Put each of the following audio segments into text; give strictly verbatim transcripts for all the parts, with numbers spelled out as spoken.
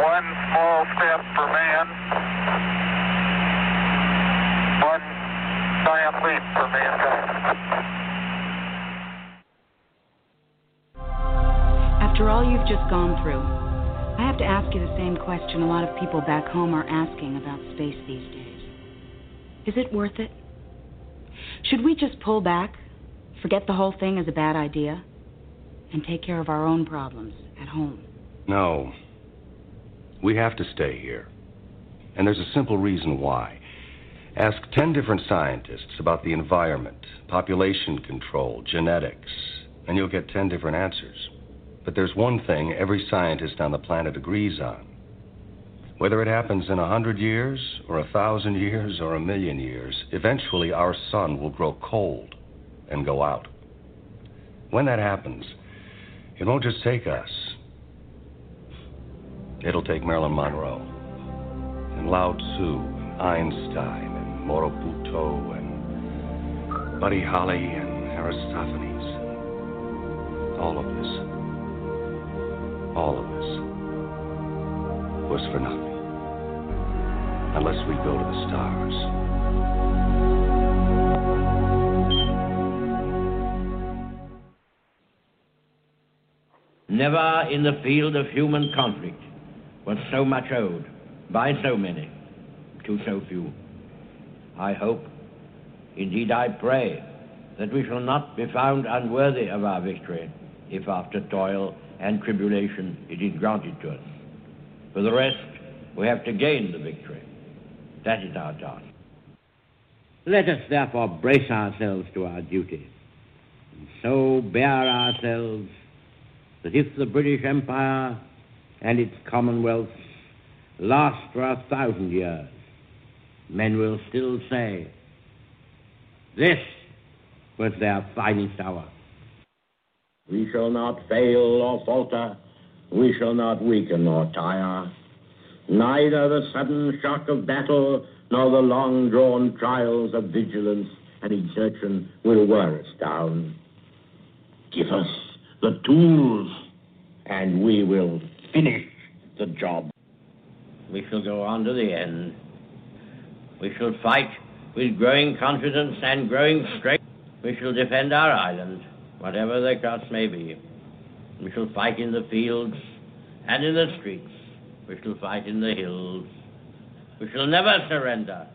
One small step for man, one giant leap for mankind. After all you've just gone through, I have to ask you the same question a lot of people back home are asking about space these days. Is it worth it? Should we just pull back, forget the whole thing as a bad idea, and take care of our own problems at home? No. We have to stay here. And there's a simple reason why. Ask ten different scientists about the environment, population control, genetics, and you'll get ten different answers. But there's one thing every scientist on the planet agrees on. Whether it happens in a hundred years, or a thousand years, or a million years, eventually our sun will grow cold and go out. When that happens, it won't just take us. It'll take Marilyn Monroe, and Lao Tzu, and Einstein, and Morobuto, and Buddy Holly, and Aristophanes. All of this. All of this was for nothing, unless we go to the stars. Never in the field of human conflict was so much owed by so many to so few. I hope, indeed I pray, that we shall not be found unworthy of our victory if after toil and tribulation it is granted to us. For the rest, we have to gain the victory. That is our task. Let us therefore brace ourselves to our duty, and so bear ourselves that if the British Empire and its commonwealths last for a thousand years, men will still say, this was their finest hour. We shall not fail or falter. We shall not weaken or tire. Neither the sudden shock of battle nor the long-drawn trials of vigilance and exertion will wear us down. Give us the tools, and we will finish the job. We shall go on to the end. We shall fight with growing confidence and growing strength. We shall defend our island, whatever the cost may be. We shall fight in the fields and in the streets. We shall fight in the hills. We shall never surrender.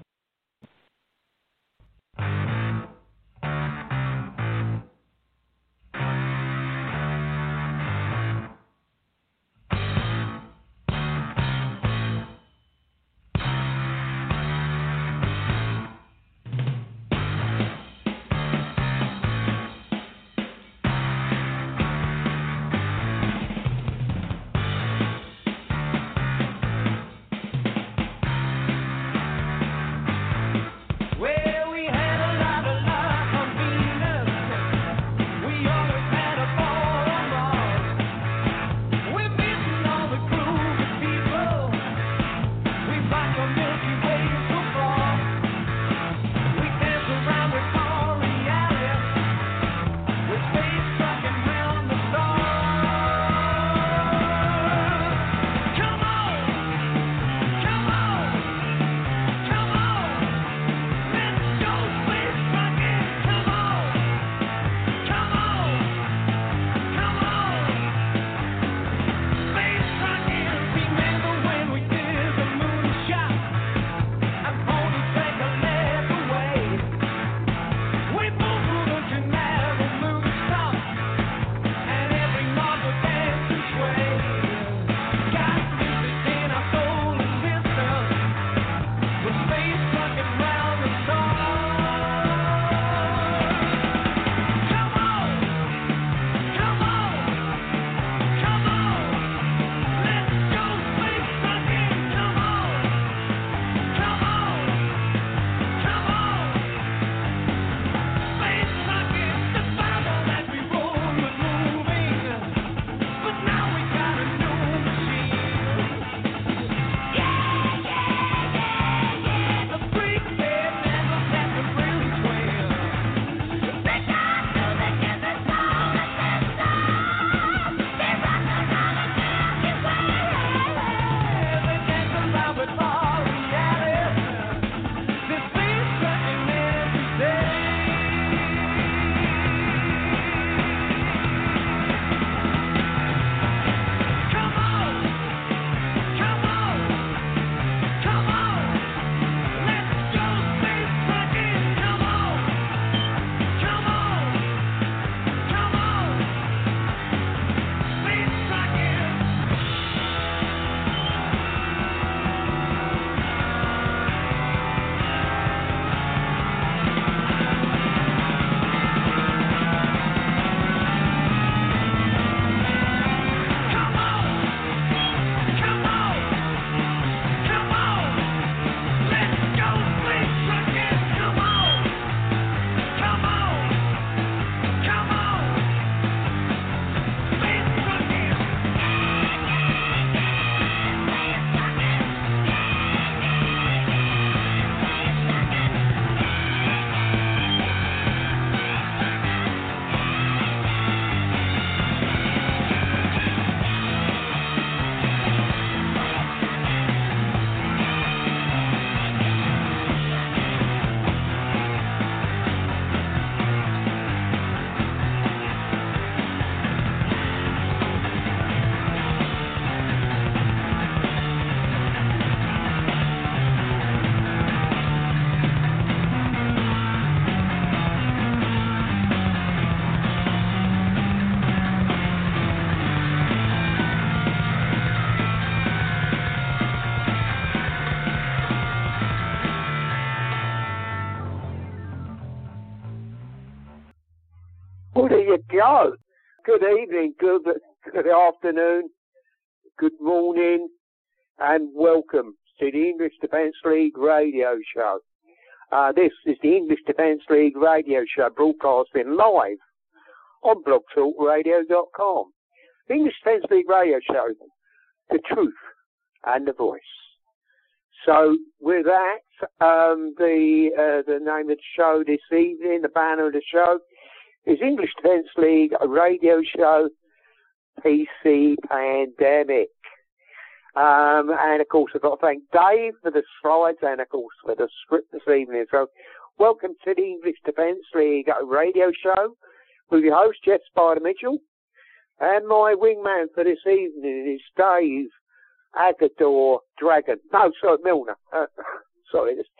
Rightio. Good evening, good, good afternoon, good morning, and welcome to the English Defence League radio show. Uh, this is the English Defence League radio show broadcasting live on blog talk radio dot com. The English Defence League radio show, the truth and the voice. So with that, um, the uh, the name of the show this evening, the banner of the show, is English Defence League radio show P C Pandemic. Um, and of course I've got to thank Dave for the slides and of course for the script this evening. So welcome to the English Defence League radio show with your host Jeff Spider Mitchell. And my wingman for this evening is Dave Agador Dragon. No, sorry, Milner. Uh, sorry, this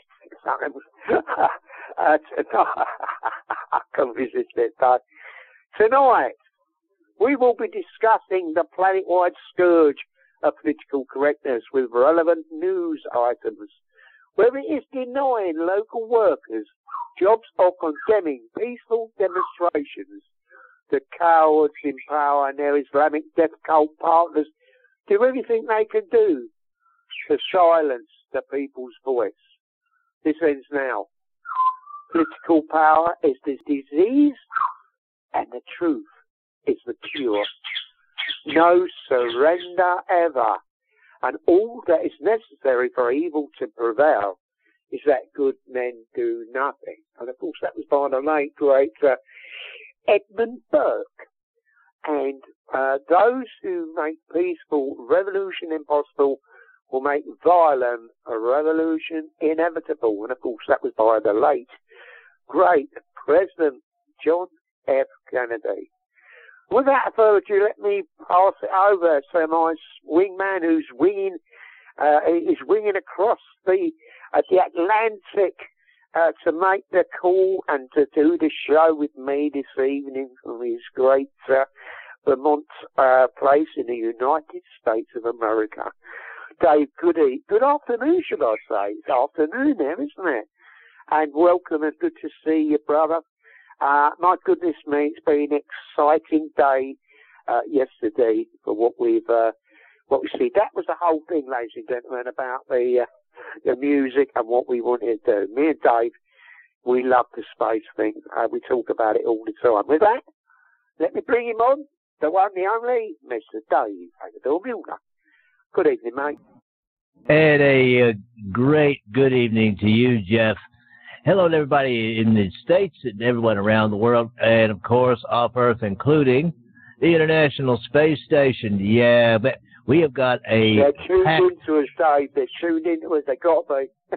uh, tonight, I can resist it, but tonight we will be discussing the planet-wide scourge of political correctness with relevant news items, whether it is denying local workers jobs or condemning peaceful demonstrations. The cowards in power and their Islamic death cult partners do everything they can do to silence the people's voice. This ends now. Political power is the disease and the truth is the cure. No surrender ever. And all that is necessary for evil to prevail is that good men do nothing. And of course that was by the late great uh, Edmund Burke. And uh, those who make peaceful revolution impossible will make violent a revolution inevitable. And of course that was by the late great President John F. Kennedy. Without further ado, let me pass it over to my wingman who's winging, uh, is winging across the uh, the Atlantic uh, to make the call and to do the show with me this evening from his great uh, Vermont uh, place in the United States of America. Dave, good e- good afternoon, should I say? It's afternoon there, isn't it? And welcome and good to see you, brother. Uh, my goodness me, it's been an exciting day uh, yesterday for what we've uh, what we see. That was the whole thing, ladies and gentlemen, about the uh, the music and what we wanted to do. Me and Dave, we love the space thing. Uh, we talk about it all the time. With that, let me bring him on, the one, the only, Mister Dave Agador Milner. Good evening, mate. And a uh, great good evening to you, Jeff. Hello to everybody in the States and everyone around the world, and of course off Earth, including the International Space Station. Yeah, but we have got a... They're tuned pack- into us, Dave. They're tuned into us. They got to be.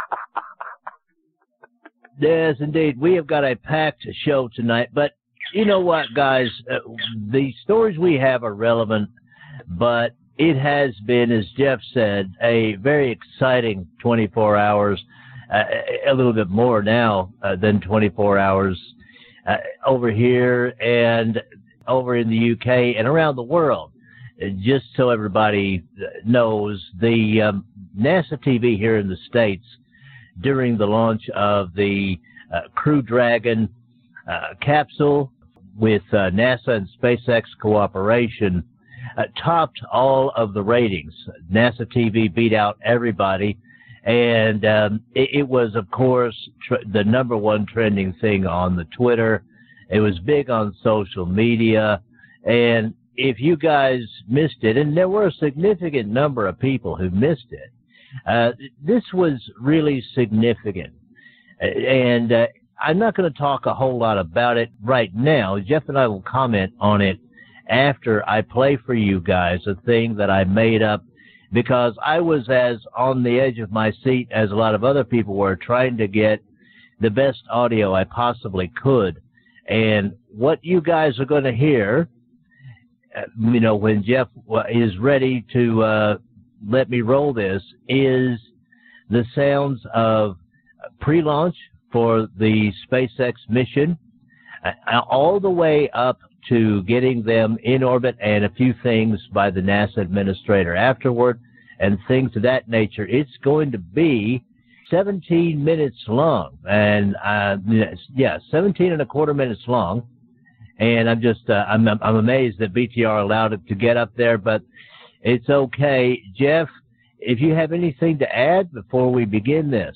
Yes, indeed. We have got a packed show tonight, but you know what, guys? Uh, the stories we have are relevant, but it has been, as Jeff said, a very exciting twenty-four hours. Uh, a little bit more now uh, than twenty-four hours uh, over here and over in the U K and around the world. Uh, just so everybody knows, the um, NASA T V here in the States, during the launch of the uh, Crew Dragon uh, capsule with uh, NASA and SpaceX cooperation, uh, topped all of the ratings. NASA T V beat out everybody. And um, it, it was, of course, tr- the number one trending thing on the Twitter. It was big on social media. And if you guys missed it, and there were a significant number of people who missed it, uh, this was really significant. And uh, I'm not going to talk a whole lot about it right now. Jeff and I will comment on it after I play for you guys a thing that I made up, because I was as on the edge of my seat as a lot of other people were, trying to get the best audio I possibly could. And what you guys are going to hear, uh, you know, when Jeff is ready to uh, let me roll this, is the sounds of pre-launch for the SpaceX mission, uh, all the way up to getting them in orbit, and a few things by the NASA administrator afterward and things of that nature. It's going to be seventeen minutes long, and uh, yeah, seventeen and a quarter minutes long. And I'm just, uh, I'm, I'm amazed that B T R allowed it to get up there, but it's okay. Jeff, if you have anything to add before we begin this.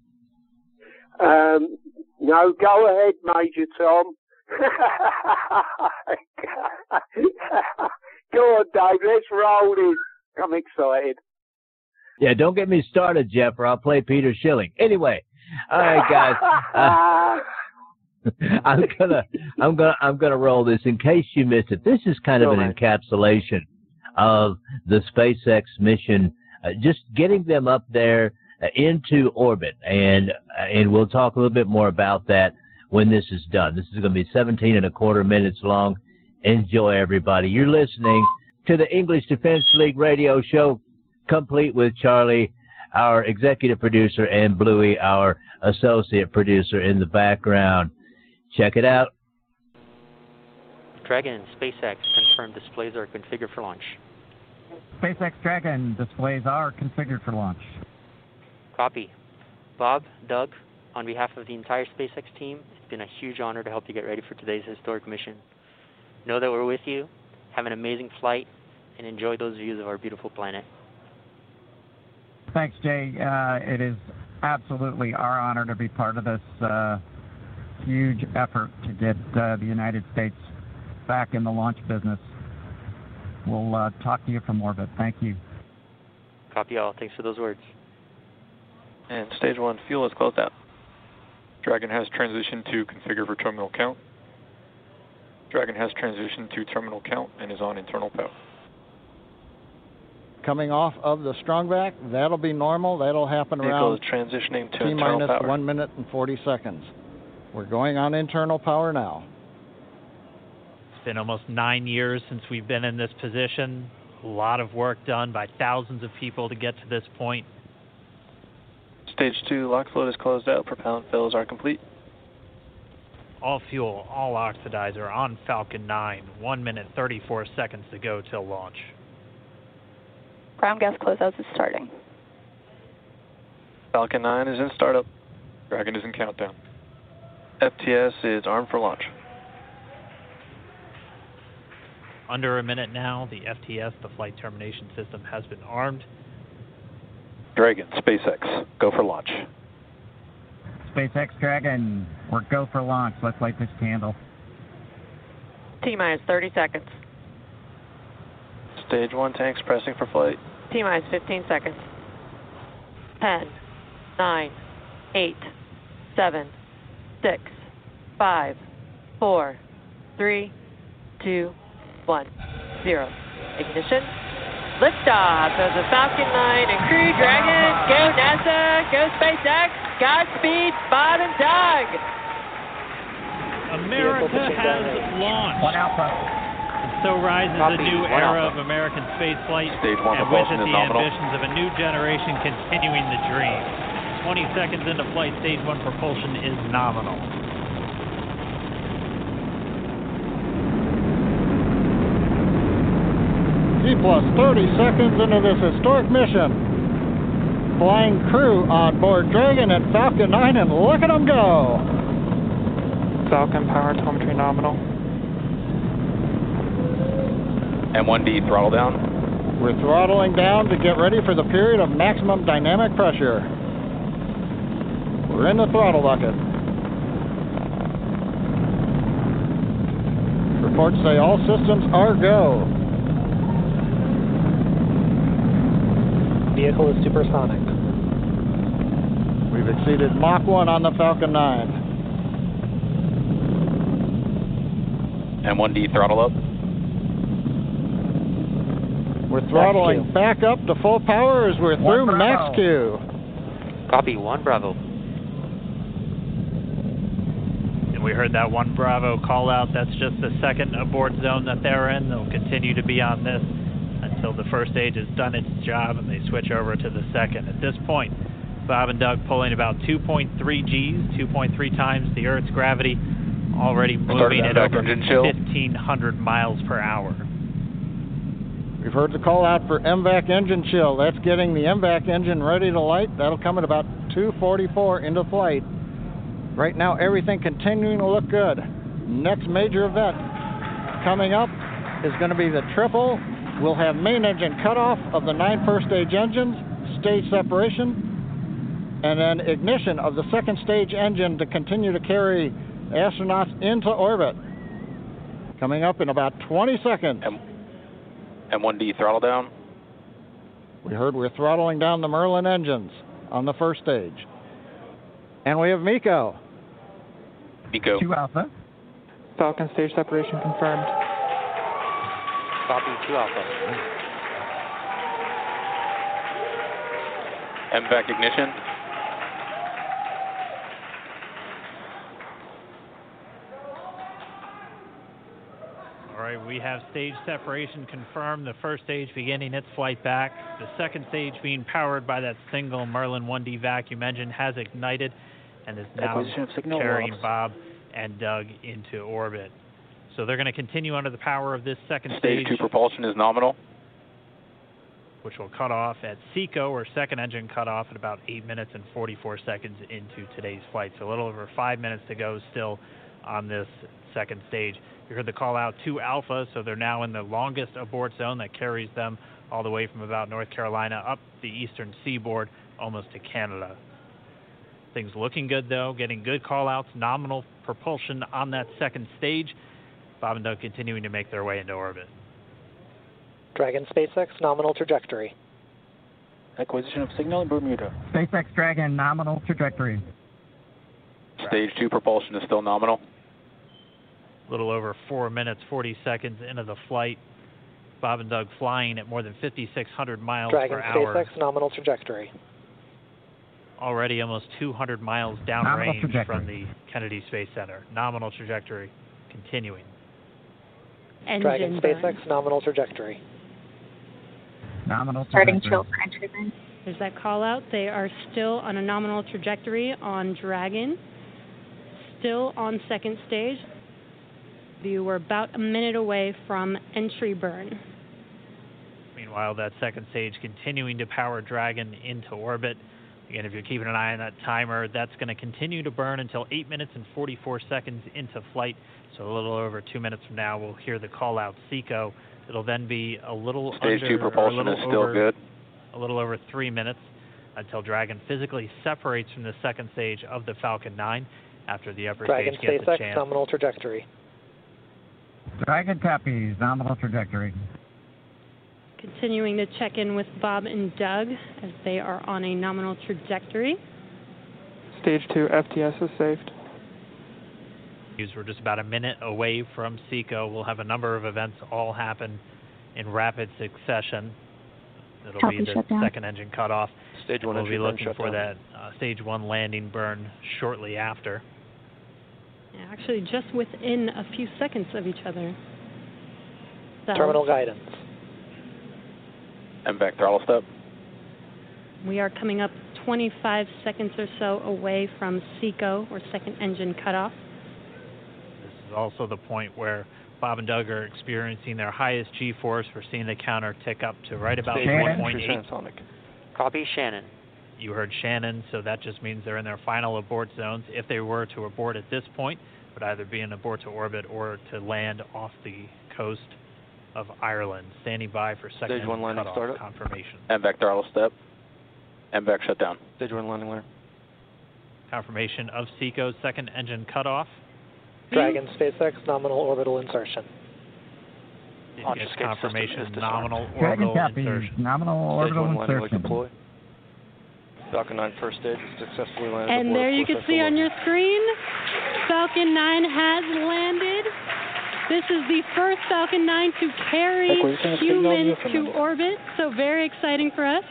Um, no, go ahead, Major Tom. Go on, Dave, let's roll this. I'm excited. Yeah, don't get me started, Jeff, or I'll play Peter Schilling. Anyway, all right, guys. Uh, I'm gonna, I'm gonna, I'm gonna roll this. In case you missed it, this is kind of an encapsulation of the SpaceX mission, uh, just getting them up there uh, into orbit, and uh, and we'll talk a little bit more about that when this is done. This is going to be seventeen and a quarter minutes long. Enjoy, everybody. You're listening to the English Defense League radio show, complete with Charlie, our executive producer, and Bluey, our associate producer, in the background. Check it out. Dragon, SpaceX, confirmed displays are configured for launch. SpaceX Dragon, displays are configured for launch. Copy. Bob, Doug, on behalf of the entire SpaceX team, it's been a huge honor to help you get ready for today's historic mission. Know that we're with you, have an amazing flight, and enjoy those views of our beautiful planet. Thanks, Jay. Uh, it is absolutely our honor to be part of this uh, huge effort to get uh, the United States back in the launch business. We'll uh, talk to you from orbit. Thank you. Copy all. Thanks for those words. And stage one fuel is closed out. Dragon has transitioned to configure for terminal count. Dragon has transitioned to terminal count and is on internal power. Coming off of the strongback, that'll be normal. That'll happen Vehicle around is transitioning to T internal minus power. one minute and forty seconds. We're going on internal power now. It's been almost nine years since we've been in this position. A lot of work done by thousands of people to get to this point. Stage two lock float is closed out. Propellant fills are complete. All fuel, all oxidizer on Falcon nine. One minute, thirty-four seconds to go till launch. Ground gas closeouts is starting. Falcon nine is in startup. Dragon is in countdown. F T S is armed for launch. Under a minute now, the F T S, the flight termination system, has been armed. Dragon, SpaceX, go for launch. SpaceX Dragon, we're go for launch. Let's light this candle. T minus thirty seconds. Stage one tanks pressing for flight. T minus fifteen seconds. ten, nine, eight, seven, six, five, four, three, two, one, zero. Ignition. Liftoff of the Falcon nine and Crew Dragon. Go NASA, go SpaceX, Godspeed, Bob and Doug. America has launched. One Alpha. So rises Copy. a new One era Alpha. of American spaceflight, Stage one and with propulsion it is the nominal. ambitions of a new generation continuing the dream. twenty seconds into flight, stage one propulsion is nominal. T plus thirty seconds into this historic mission. Flying crew on board Dragon and Falcon nine, and look at them go. Falcon power telemetry nominal. M one D throttle down. We're throttling down to get ready for the period of maximum dynamic pressure. We're in the throttle bucket. Reports say all systems are go. Vehicle is supersonic. We've exceeded Mach one on the Falcon nine. M one D throttle up. We're throttling Max Q. back up to full power as we're through One Max Q. Copy, one Bravo. And we heard that one Bravo call out. That's just the second abort zone that they're in. They'll continue to be on this until the first stage has done its job and they switch over to the second. At this point, Bob and Doug pulling about two point three Gs, two point three times the Earth's gravity, already moving at over fifteen hundred miles per hour. We've heard the call out for M VAC engine chill. That's getting the M VAC engine ready to light. That'll come at about two forty-four into flight. Right now, everything continuing to look good. Next major event coming up is going to be the triple. We'll have main engine cutoff of the nine first stage engines, stage separation, and then ignition of the second stage engine to continue to carry astronauts into orbit. Coming up in about twenty seconds. M one D throttle down. We heard we're throttling down the Merlin engines on the first stage. And we have MECO. MECO. two Alpha. Falcon stage separation confirmed. Copy, two Alpha. M VAC ignition. All right, we have stage separation confirmed. The first stage beginning its flight back. The second stage being powered by that single Merlin one D vacuum engine has ignited and is now carrying Bob and Doug into orbit. So they're going to continue under the power of this second stage. Stage two propulsion is nominal. Which will cut off at SECO, or second engine cutoff, at about eight minutes and forty-four seconds into today's flight. So a little over five minutes to go still on this second stage. You heard the call out to Alpha, so they're now in the longest abort zone that carries them all the way from about North Carolina up the eastern seaboard, almost to Canada. Things looking good, though, getting good call outs, nominal propulsion on that second stage. Bob and Doug continuing to make their way into orbit. Dragon SpaceX, nominal trajectory. Acquisition of signal in Bermuda. SpaceX Dragon, nominal trajectory. Stage two propulsion is still nominal. A little over four minutes, forty seconds into the flight. Bob and Doug flying at more than fifty-six hundred miles Dragon per hour. SpaceX, nominal trajectory. Already almost two hundred miles downrange from the Kennedy Space Center. Nominal trajectory continuing. Engine Dragon burn. SpaceX, nominal trajectory. Nominal Starting trajectory. chill for entry burn. There's that call out. They are still on a nominal trajectory on Dragon. Still on second stage. You were about a minute away from entry burn. Meanwhile, that second stage continuing to power Dragon into orbit. Again, if you're keeping an eye on that timer, that's going to continue to burn until eight minutes and forty-four seconds into flight. So a little over two minutes from now, we'll hear the call out SECO. It'll then be a little Stage under, two propulsion or a little is still over, good. A little over three minutes until Dragon physically separates from the second stage of the Falcon nine after the upper Dragon stage gets SpaceX, a chance. nominal trajectory. Dragon copies, nominal trajectory. Continuing to check in with Bob and Doug as they are on a nominal trajectory. Stage two F T S is saved. We're just about a minute away from SECO. We'll have a number of events all happen in rapid succession. It'll Copy, be the shutdown. second engine cutoff. Stage one We'll entry be burn, looking for shutdown. that uh, stage one landing burn shortly after. Yeah, actually, just within a few seconds of each other. So Terminal guidance. M VAC throttle step. we are coming up twenty-five seconds or so away from SECO, or second engine cutoff. This is also the point where Bob and Doug are experiencing their highest G-force. We're seeing the counter tick up to right about one point eight. Copy, Shannon. You heard Shannon, so that just means they're in their final abort zones. If they were to abort at this point, it would either be an abort to orbit or to land off the coast of Ireland. Standing by for second Stage one landing cutoff startup. confirmation. M VAC throttle step. M VAC shutdown. Stage one landing letter. Confirmation of SECO's second engine cutoff. Dragon SpaceX, nominal orbital insertion. Launch It's escape confirmation system is nominal Dragon orbital copies, insertion. nominal Stage orbital one landing leg insertion. deploy. Falcon nine first stage successfully landed. And aboard there you can course see X on your screen, Falcon nine has landed. This is the first Falcon nine to carry Acquisition of signal humans to Newfoundland. orbit, so very exciting for us.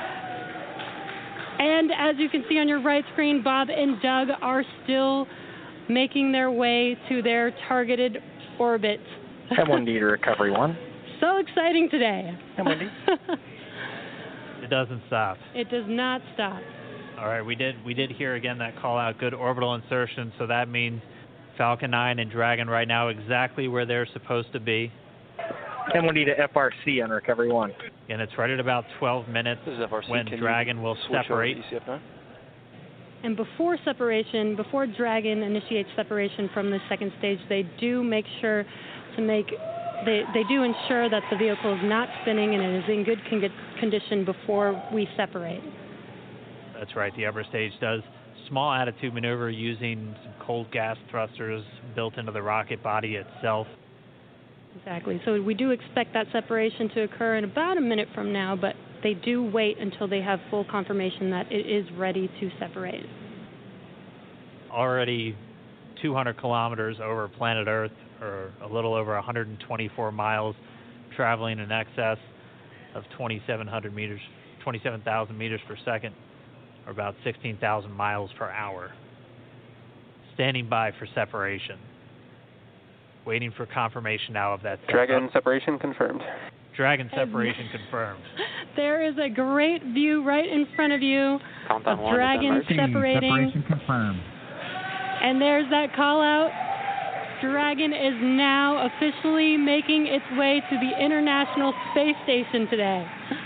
And as you can see on your right screen, Bob and Doug are still making their way to their targeted orbit. M one D to recovery one. So exciting today. M one D. It doesn't stop. It does not stop. All right, we did we did hear again that call out, good orbital insertion, so that means Falcon nine and Dragon right now exactly where they're supposed to be. M one D to F R C on recovery one. And it's right at about twelve minutes This is F R C. when Can you Dragon will switch over to separate. E C F nine? And before separation, before Dragon initiates separation from the second stage, they do make sure to make they they do ensure that the vehicle is not spinning and it is in good con- condition before we separate. That's right. The upper stage does small attitude maneuver using some cold gas thrusters built into the rocket body itself. Exactly. So we do expect that separation to occur in about a minute from now, but they do wait until they have full confirmation that it is ready to separate. Already two hundred kilometers over planet Earth, or a little over one hundred twenty-four miles, traveling in excess of twenty-seven hundred meters, twenty-seven thousand meters per second, or about sixteen thousand miles per hour. Standing by for separation. Waiting for confirmation now of that. Dragon separation confirmed. Dragon separation confirmed. There is a great view right in front of you Compound of Dragon separating. Separation confirmed. And there's that call out. Dragon is now officially making its way to the International Space Station today.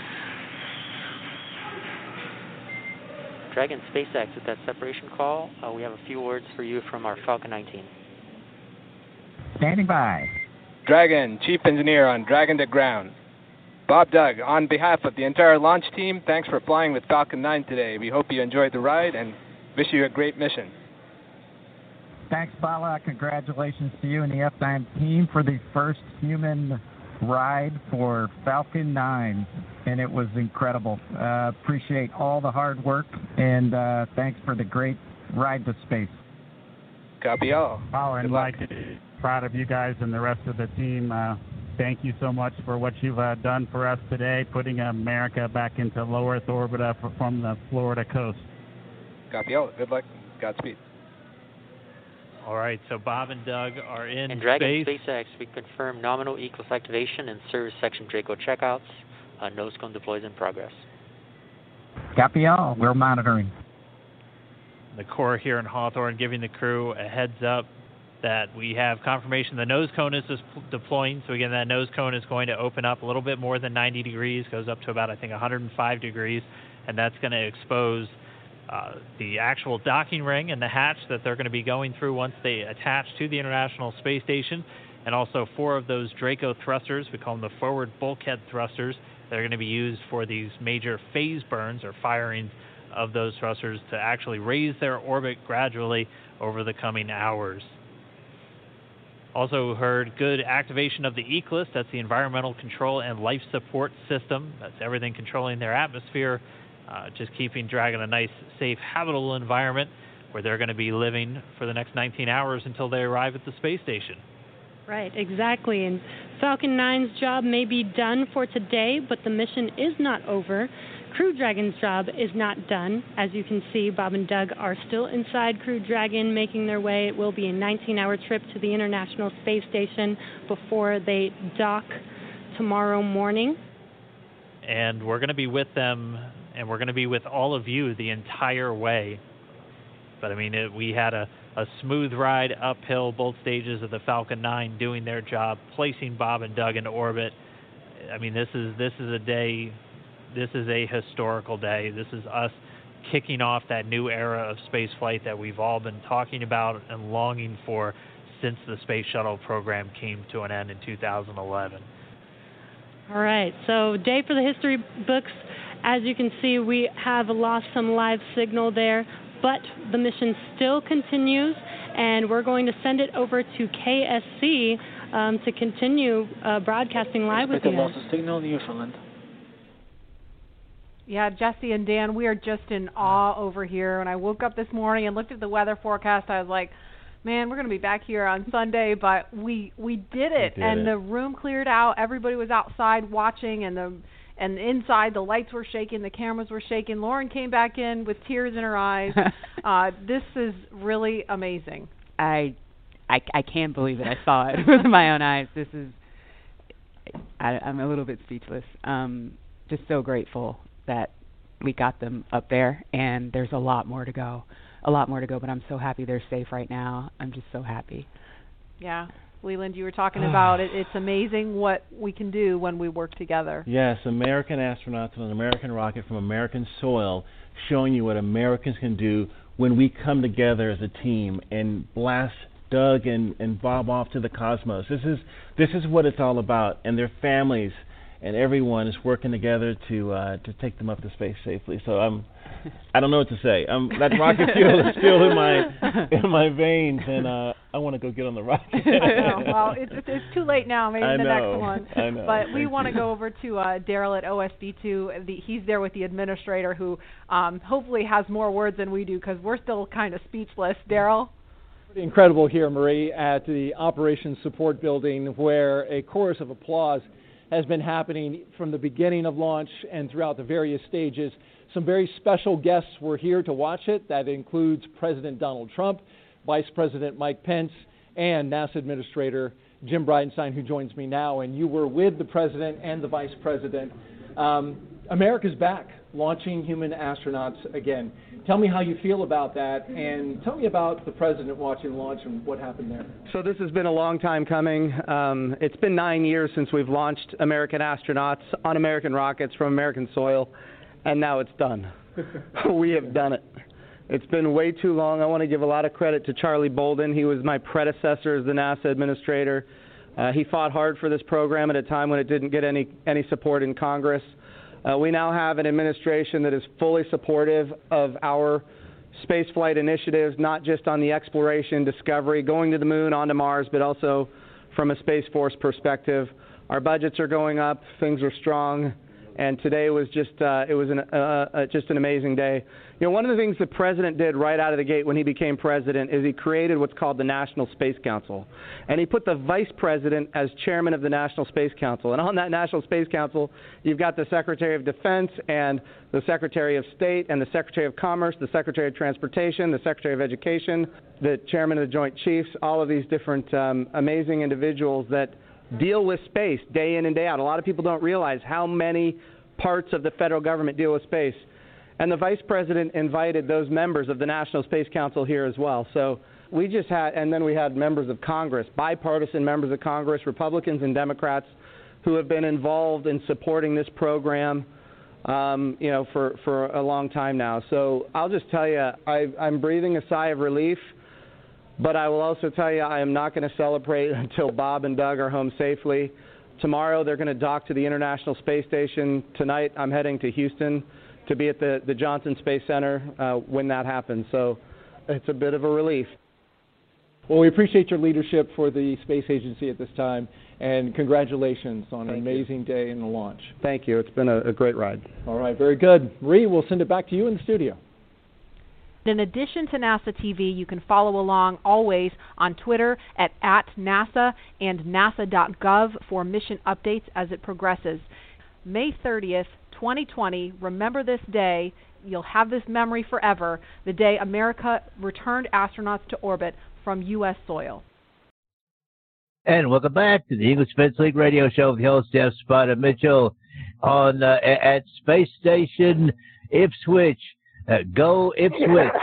Dragon SpaceX with that separation call. Uh, we have a few words for you from our Falcon nine team. Standing by. Dragon, Chief Engineer on Dragon to Ground. Bob Doug, on behalf of the entire launch team, thanks for flying with Falcon nine today. We hope you enjoyed the ride and wish you a great mission. Thanks, Bala. Congratulations to you and the F nine team for the first human ride for Falcon nine, and it was incredible. Uh, appreciate all the hard work, and uh, thanks for the great ride to space. Copy all. Oh, and Good luck. Mike, proud of you guys and the rest of the team. Uh, thank you so much for what you've uh, done for us today, putting America back into low Earth orbit uh, from the Florida coast. Copy all. Good luck. Godspeed. All right, so Bob and Doug are in And Dragon space. SpaceX, we confirm nominal E-Class activation and service section Draco checkouts. Uh, nose cone deploys in progress. Copy all. We're monitoring. The Corps here in Hawthorne giving the crew a heads up that we have confirmation the nose cone is deploying. So again, that nose cone is going to open up a little bit more than ninety degrees, goes up to about, I think, one hundred five degrees, and that's going to expose uh, the actual docking ring and the hatch that they're going to be going through once they attach to the International Space Station, and also four of those Draco thrusters, we call them the forward bulkhead thrusters, that are going to be used for these major phase burns or firings of those thrusters to actually raise their orbit gradually over the coming hours. Also heard good activation of the E C L I S, that's the Environmental Control and Life Support System. That's everything controlling their atmosphere, uh, just keeping Dragon a nice, safe, habitable environment where they're going to be living for the next nineteen hours until they arrive at the space station. Right, exactly. And Falcon nine's job may be done for today, but the mission is not over. Crew Dragon's job is not done. As you can see, Bob and Doug are still inside Crew Dragon making their way. It will be a nineteen-hour trip to the International Space Station before they dock tomorrow morning. And we're going to be with them, and we're going to be with all of you the entire way. But, I mean, it, we had a, a smooth ride uphill, both stages of the Falcon nine doing their job, placing Bob and Doug into orbit. I mean, this is this is a day... This is a historical day. This is us kicking off that new era of spaceflight that we've all been talking about and longing for since the Space Shuttle program came to an end in two thousand eleven. All right, so day for the history books. As you can see, we have lost some live signal there, but the mission still continues, and we're going to send it over to K S C um, to continue uh, broadcasting live with you. Lost signal in Newfoundland. Yeah, Jesse and Dan, we are just in awe over here. When I woke up this morning and looked at the weather forecast, I was like, man, we're going to be back here on Sunday, but we we did it. We did and it. The room cleared out. Everybody was outside watching, and the and inside the lights were shaking, the cameras were shaking. Lauren came back in with tears in her eyes. uh, this is really amazing. I, I, I can't believe it. I saw it with my own eyes. This is, I, I'm a little bit speechless. Um, just so grateful that we got them up there, and there's a lot more to go, a lot more to go, but I'm so happy they're safe right now. I'm just so happy. Yeah. Leland, you were talking about it. It's amazing what we can do when we work together. Yes, American astronauts on an American rocket from American soil, showing you what Americans can do when we come together as a team and blast Doug and, and Bob off to the cosmos. This is this is what it's all about, and their families and everyone is working together to uh, to take them up to space safely. So I'm I don't know what to say. Um, that rocket fuel is still in my in my veins, and uh, I want to go get on the rocket. I know. Well, it's, it's too late now. Maybe I the know. next one. I know. But we want to go over to uh, Daryl at O S B two. The, he's there with the administrator, who um, hopefully has more words than we do, because we're still kind of speechless. Daryl? Pretty incredible here, Marie, at the Operations Support Building, where a chorus of applause has been happening from the beginning of launch and throughout the various stages. Some very special guests were here to watch it. That includes President Donald Trump, Vice President Mike Pence, and NASA Administrator Jim Bridenstine, who joins me now. And you were with the President and the Vice President. Um, America's back, launching human astronauts again. Tell me how you feel about that, and tell me about the President watching launch and what happened there. So this has been a long time coming. Um, it's been nine years since we've launched American astronauts on American rockets from American soil, and now it's done. We have done it. It's been way too long. I want to give a lot of credit to Charlie Bolden. He was my predecessor as the NASA administrator. Uh, he fought hard for this program at a time when it didn't get any, any support in Congress. Uh, we now have an administration that is fully supportive of our spaceflight initiatives, not just on the exploration, discovery, going to the moon, onto Mars, but also from a Space Force perspective. Our budgets are going up, things are strong, and today was just uh, it was an, uh, uh, just an amazing day. You know, one of the things the President did right out of the gate when he became President is he created what's called the National Space Council. And he put the Vice President as chairman of the National Space Council. And on that National Space Council, you've got the Secretary of Defense and the Secretary of State and the Secretary of Commerce, the Secretary of Transportation, the Secretary of Education, the Chairman of the Joint Chiefs, all of these different um, amazing individuals that deal with space day in and day out. A lot of people don't realize how many parts of the federal government deal with space. And the Vice President invited those members of the National Space Council here as well. So we just had, and then we had members of Congress, bipartisan members of Congress, Republicans and Democrats, who have been involved in supporting this program, um, you know, for, for a long time now. So I'll just tell you, I, I'm breathing a sigh of relief, but I will also tell you I am not going to celebrate until Bob and Doug are home safely. Tomorrow they're going to dock to the International Space Station. Tonight I'm heading to Houston to be at the, the Johnson Space Center uh, when that happens. So it's a bit of a relief. Well, we appreciate your leadership for the Space Agency at this time, and congratulations on an amazing day in the launch. Thank you. It's been a, a great ride. All right, very good. Marie, we'll send it back to you in the studio. In addition to NASA T V, you can follow along always on Twitter at, at NASA and NASA dot gov for mission updates as it progresses. May thirtieth, twenty twenty, remember this day. You'll have this memory forever, the day America returned astronauts to orbit from U S soil. And welcome back to the English Defense League radio show with the host, Jeff Spider Mitchell, on uh, at Space Station Ipswich. Uh, go Ipswich.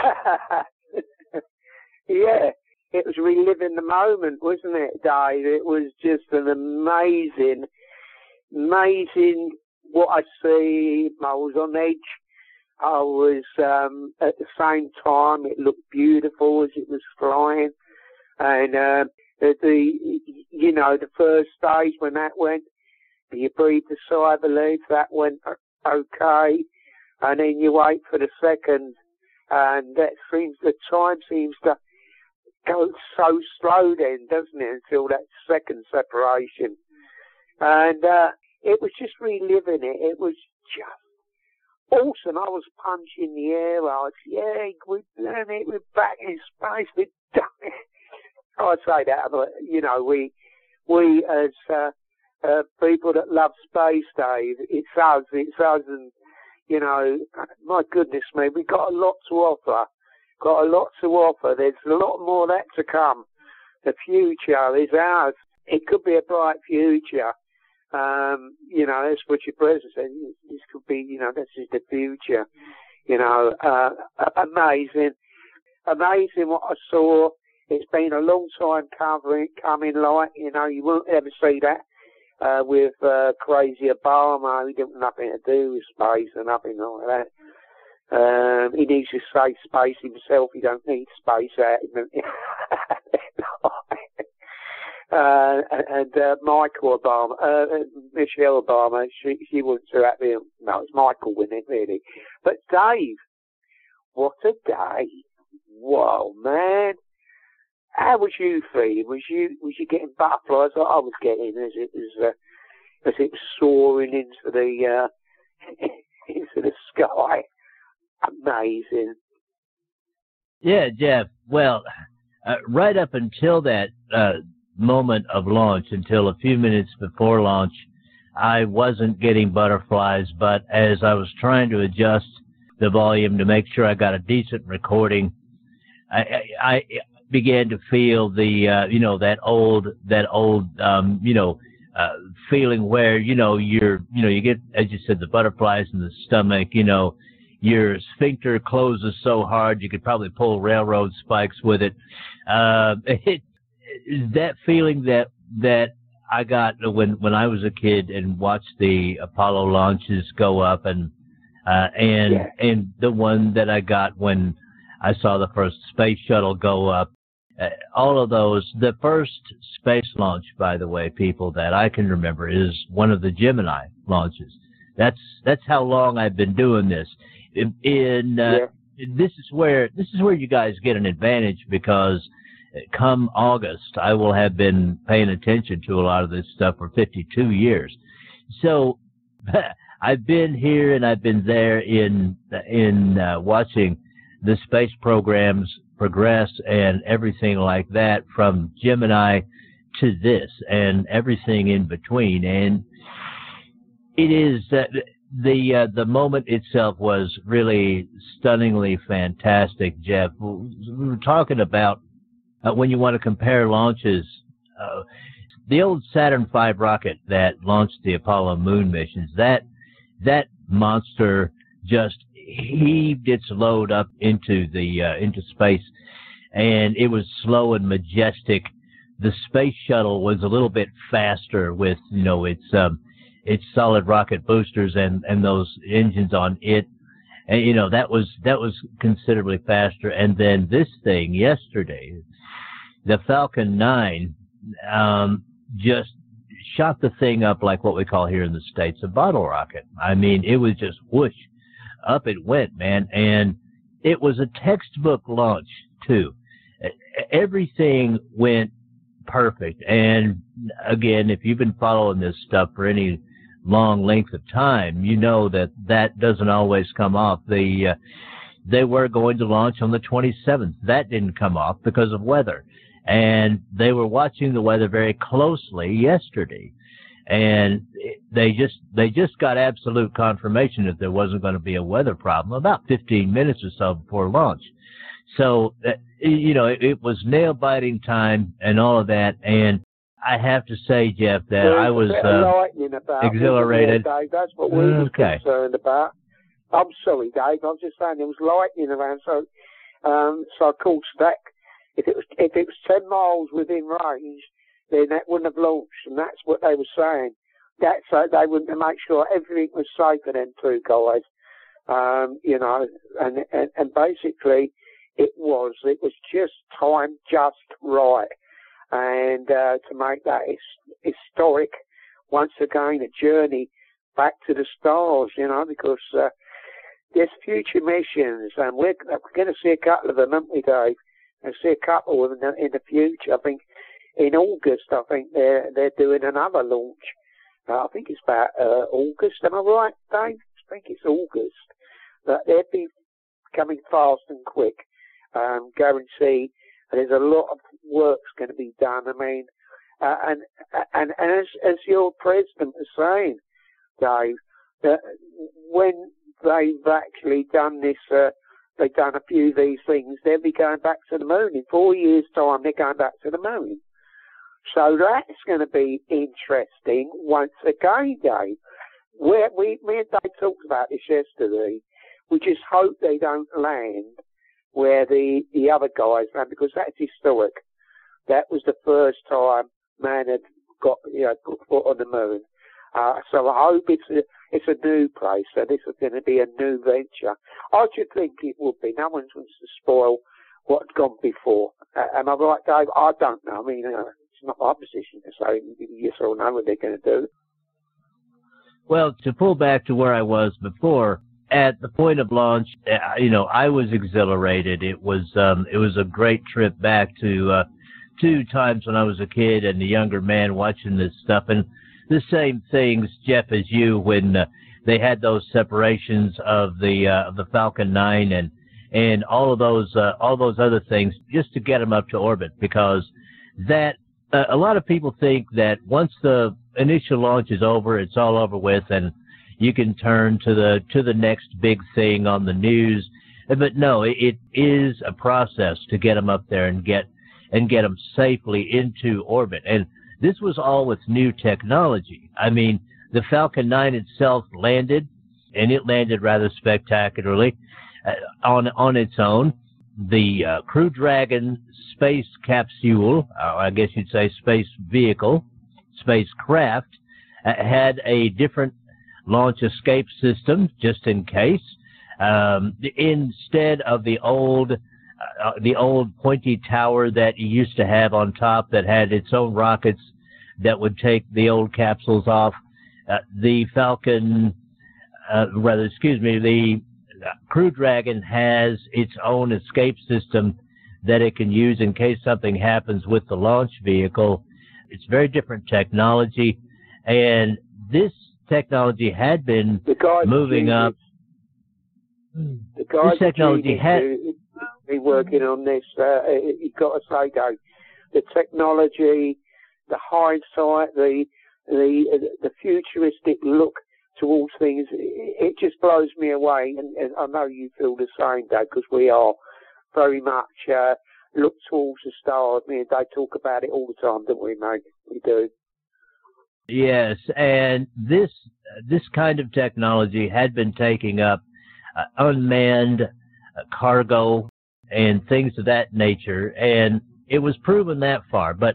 Yeah, it was reliving the moment, wasn't it, Dave? It was just an amazing, amazing what I see. I was on edge. I was, um, at the same time, it looked beautiful as it was flying. And, uh, the, you know, the first stage when that went, you breathed a sigh of relief, that went okay. And then you wait for the second, and that seems, the time seems to go so slow then, doesn't it, until that second separation. And, uh, it was just reliving it. It was just awesome. I was punching the air. I was, yeah, we've done it. We're back in space. We've done it. I'd say that, but, you know, we, we as, uh, uh, people that love space, Dave, it's us, it's us, and, you know, my goodness me, we've got a lot to offer. Got a lot to offer. There's a lot more of that to come. The future is ours. It could be a bright future. Um, you know, that's what your president said. This could be, you know, this is the future. You know, uh, amazing. Amazing what I saw. It's been a long time covering, coming like, you know, you won't ever see that. Uh, with, uh, crazy Obama, he didn't have nothing to do with space or nothing like that. Um, he needs to say space himself. He don't need space out. Uh, and uh, Michael Obama, uh, Michelle Obama, she she wasn't too happy. No, it's Michael winning, really. But Dave, what a day! Whoa, man! How was you feeling? Was you was you getting butterflies like I was getting as it was uh, as it was soaring into the uh, into the sky? Amazing. Yeah, Jeff. Well, uh, right up until that uh, moment of launch, until a few minutes before launch, I wasn't getting butterflies, but as I was trying to adjust the volume to make sure I got a decent recording, I, I, I began to feel the, uh, you know, that old, that old, um, you know, uh, feeling where, you know, you're, you know, you get, as you said, the butterflies in the stomach, you know, your sphincter closes so hard you could probably pull railroad spikes with it. Uh, it, that feeling that, that I got when, when I was a kid and watched the Apollo launches go up, and, uh, and, yeah. and the one that I got when I saw the first space shuttle go up, uh, all of those. The first space launch, by the way, people, that I can remember is one of the Gemini launches. That's, that's how long I've been doing this. In, in uh, yeah. this is where, this is where you guys get an advantage, because come August, I will have been paying attention to a lot of this stuff for fifty-two years. So I've been here and I've been there in, in uh, watching the space programs progress and everything like that, from Gemini to this and everything in between. And it is, uh, the, uh, the moment itself was really stunningly fantastic, Jeff. We were talking about Uh, when you want to compare launches, uh, the old Saturn five rocket that launched the Apollo moon missions, that that monster just heaved its load up into the uh, into space, and it was slow and majestic. The space shuttle was a little bit faster with, you know, its um, its solid rocket boosters and and those engines on it. And, you know, that was that was considerably faster. And then this thing yesterday, the Falcon nine, um, just shot the thing up like what we call here in the States a bottle rocket. I mean, it was just whoosh, up it went, man. And it was a textbook launch, too. Everything went perfect. And, again, if you've been following this stuff for any long length of time, you know that that doesn't always come off. The, uh, they were going to launch on the twenty-seventh. That didn't come off because of weather. And they were watching the weather very closely yesterday, and they just they just got absolute confirmation that there wasn't going to be a weather problem about fifteen minutes or so before launch. So, uh, you know, it, it was nail-biting time and all of that. And I have to say, Jeff, that There's I was uh, about, exhilarated. There, Dave? That's what we were okay. concerned about. I'm sorry, Dave. I'm just saying there was lightning around. So, um, so of course that. If it was if it was ten miles within range, then that wouldn't have launched, and that's what they were saying. That's so they wanted to make sure everything was safe for them two guys, um, you know. And, and and basically, it was it was just timed just right, and uh, to make that his, historic once again a journey back to the stars, you know, because uh, there's future missions, and we're, we're going to see a couple of them, aren't we, Dave? I see a couple of them in the future. I think in August, I think they're they're doing another launch. Uh, I think it's about uh, August. Am I right, Dave? I think it's August. But they'll be coming fast and quick. Um, guarantee. There's a lot of work's going to be done. I mean, uh, and and and as as your president was saying, Dave, that when they've actually done this. Uh, They've done a few of these things, they'll be going back to the moon. In four years' time, they're going back to the moon. So that's going to be interesting once again, Dave. Where we, me and Dave talked about this yesterday. We just hope they don't land where the, the other guys land, because that's historic. That was the first time man had got, you know, put foot on the moon. Uh, so I hope it's a, it's a new place, so this is going to be a new venture. I should think it would be. No one wants to spoil what's gone before. Uh, am I right, Dave? I don't know. I mean, uh, not my position to say yes or no what they're going to do. Well, to pull back to where I was before, at the point of launch, uh, you know, I was exhilarated. It was um, it was a great trip back to uh, two times when I was a kid and a younger man watching this stuff. And the same things, Jeff, as you, when uh, they had those separations of the uh, of the Falcon nine and and all of those uh, all those other things just to get them up to orbit, because that uh, a lot of people think that once the initial launch is over, it's all over with, and you can turn to the to the next big thing on the news. But no, it, it is a process to get them up there and get and get them safely into orbit. And this was all with new technology. I mean, the Falcon nine itself landed, and it landed rather spectacularly uh, on on its own. The uh, Crew Dragon space capsule, uh, I guess you'd say space vehicle, spacecraft, uh, had a different launch escape system just in case. Um, instead of the old uh, the old pointy tower that you used to have on top that had its own rockets that would take the old capsules off, uh, the Falcon, uh, rather, excuse me, the Crew Dragon has its own escape system that it can use in case something happens with the launch vehicle. It's very different technology, and this technology had been moving up. The guys this technology had been working on this. Uh, you've got to say, though, the technology, the hindsight, the the the futuristic look towards things, it just blows me away. And, and I know you feel the same, Dave, because we are very much uh, look towards the stars. Me and Dave talk about it all the time, don't we, mate? We do. Yes, and this this kind of technology had been taking up uh, unmanned uh, cargo and things of that nature, and it was proven that far. But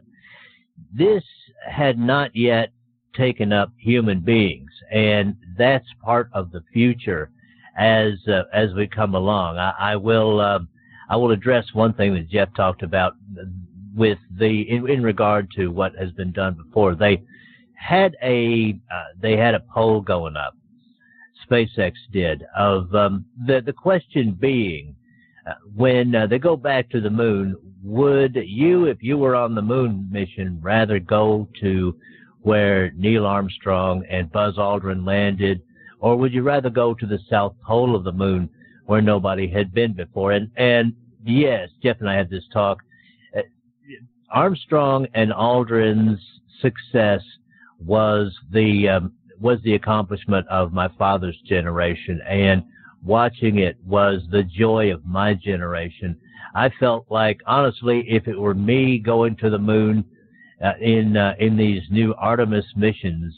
this had not yet taken up human beings, and that's part of the future as uh, as we come along. I, I will uh, I will address one thing that Jeff talked about with the in, in regard to what has been done before. They had a uh, they had a poll going up, SpaceX did, of um, the the question being, uh, when uh, they go back to the moon, would you, if you were on the moon mission, rather go to where Neil Armstrong and Buzz Aldrin landed, or would you rather go to the south pole of the moon where nobody had been before? And and yes, Jeff and I had this talk. Uh, Armstrong and Aldrin's success was the um, was the accomplishment of my father's generation, and watching it was the joy of my generation. I felt like, honestly, if it were me going to the moon uh, in uh, in these new Artemis missions,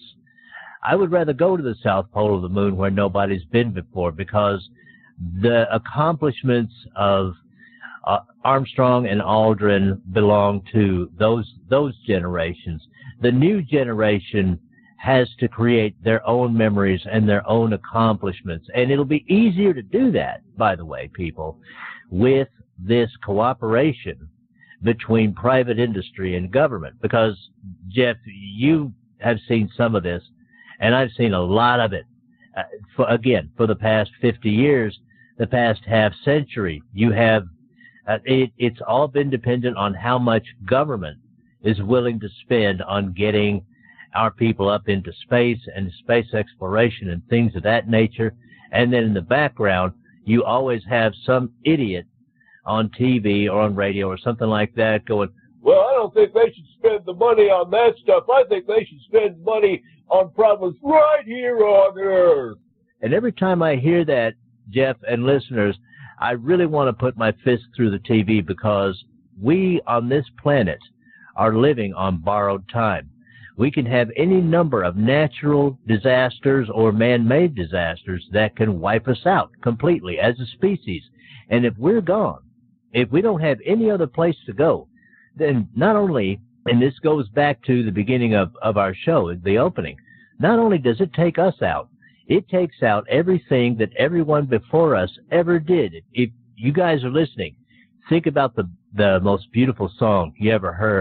I would rather go to the south pole of the moon where nobody's been before, because the accomplishments of uh, Armstrong and Aldrin belong to those those generations. The new generation has to create their own memories and their own accomplishments. And it'll be easier to do that, by the way, people, with this cooperation between private industry and government. Because, Jeff, you have seen some of this, and I've seen a lot of it. Uh, for, again, for the past fifty years, the past half century, you have, uh, it, it's all been dependent on how much government is willing to spend on getting our people up into space and space exploration and things of that nature. And then in the background, you always have some idiot on T V or on radio or something like that going, well, I don't think they should spend the money on that stuff. I think they should spend money on problems right here on Earth. And every time I hear that, Jeff and listeners, I really want to put my fist through the T V, because we on this planet are living on borrowed time. We can have any number of natural disasters or man-made disasters that can wipe us out completely as a species. And if we're gone, if we don't have any other place to go, then not only, and this goes back to the beginning of, of our show, the opening, not only does it take us out, it takes out everything that everyone before us ever did. If you guys are listening, think about the, the most beautiful song you ever heard,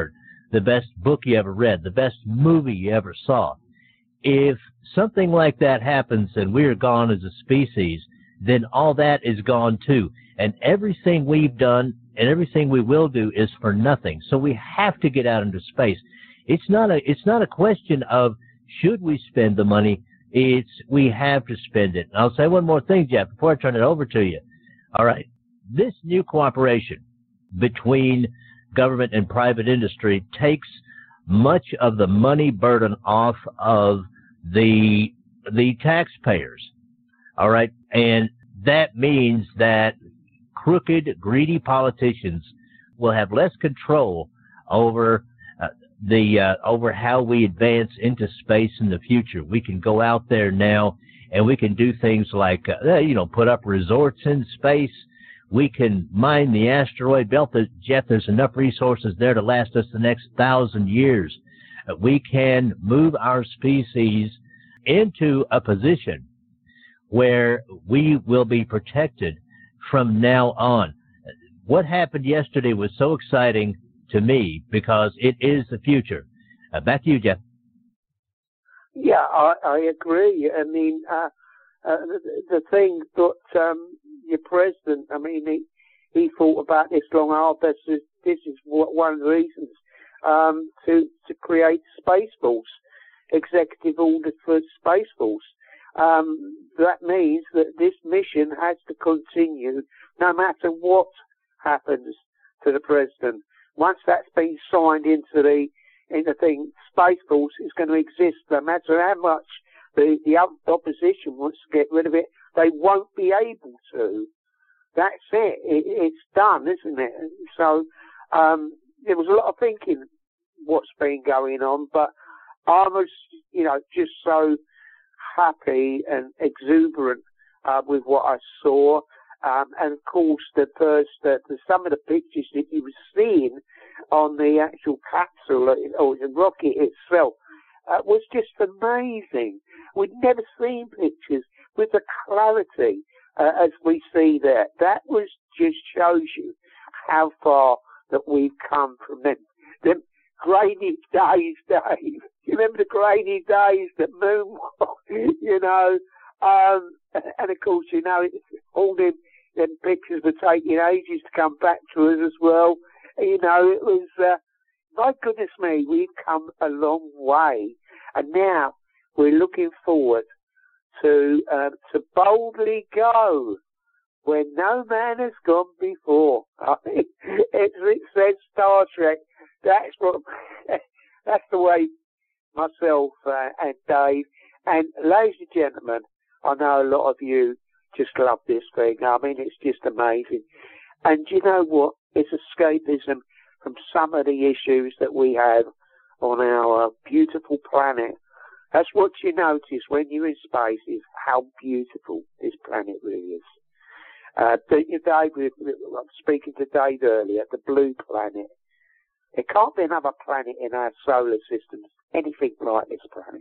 the best book you ever read, the best movie you ever saw. If something like that happens and we are gone as a species, then all that is gone too. And everything we've done and everything we will do is for nothing. So we have to get out into space. It's not a, it's not a question of should we spend the money. It's we have to spend it. And I'll say one more thing, Jeff, before I turn it over to you. All right. This new cooperation between government and private industry takes much of the money burden off of the the taxpayers. All right. And that means that crooked, greedy politicians will have less control over uh, the uh, over how we advance into space in the future. We can go out there now and we can do things like, uh, you know, put up resorts in space. We can mine the asteroid belt. Jeff, there's enough resources there to last us the next thousand years. Uh, we can move our species into a position where we will be protected from now on. What happened yesterday was so exciting to me because it is the future. Uh, back to you, Jeff. Yeah, I, I agree. I mean, uh, uh, the, the thing that um, your president, I mean, he, he thought about this long hard. This is, this is one of the reasons um, to to create Space Force, executive order for Space Force. Um, that means that this mission has to continue no matter what happens to the president. Once that's been signed into the in the thing, Space Force is going to exist no matter how much the, the opposition wants to get rid of it. They won't be able to. That's it. it it's done, isn't it? So um, there was a lot of thinking what's been going on, but I was, you know, just so happy and exuberant uh, with what I saw. Um, and of course, the first, uh, the, some of the pictures that you were seeing on the actual capsule or the rocket itself uh, was just amazing. We'd never seen pictures with the clarity uh, as we see there. That was just shows you how far that we've come from them. Them grainy days, Dave. You remember the grainy days, the moon, you know, um, and of course, you know, all them, them pictures were taking ages to come back to us as well. You know, it was, uh, my goodness me, we've come a long way. And now we're looking forward to, uh, to boldly go where no man has gone before. I mean, it, it says Star Trek. That's what, that's the way myself uh, and Dave, and ladies and gentlemen, I know a lot of you just love this thing. I mean, it's just amazing. And you know what? It's escapism from some of the issues that we have on our beautiful planet. That's what you notice when you're in space, is how beautiful this planet really is. Uh, Dave, I'm speaking to Dave earlier, the blue planet. There can't be another planet in our solar system anything like this planet.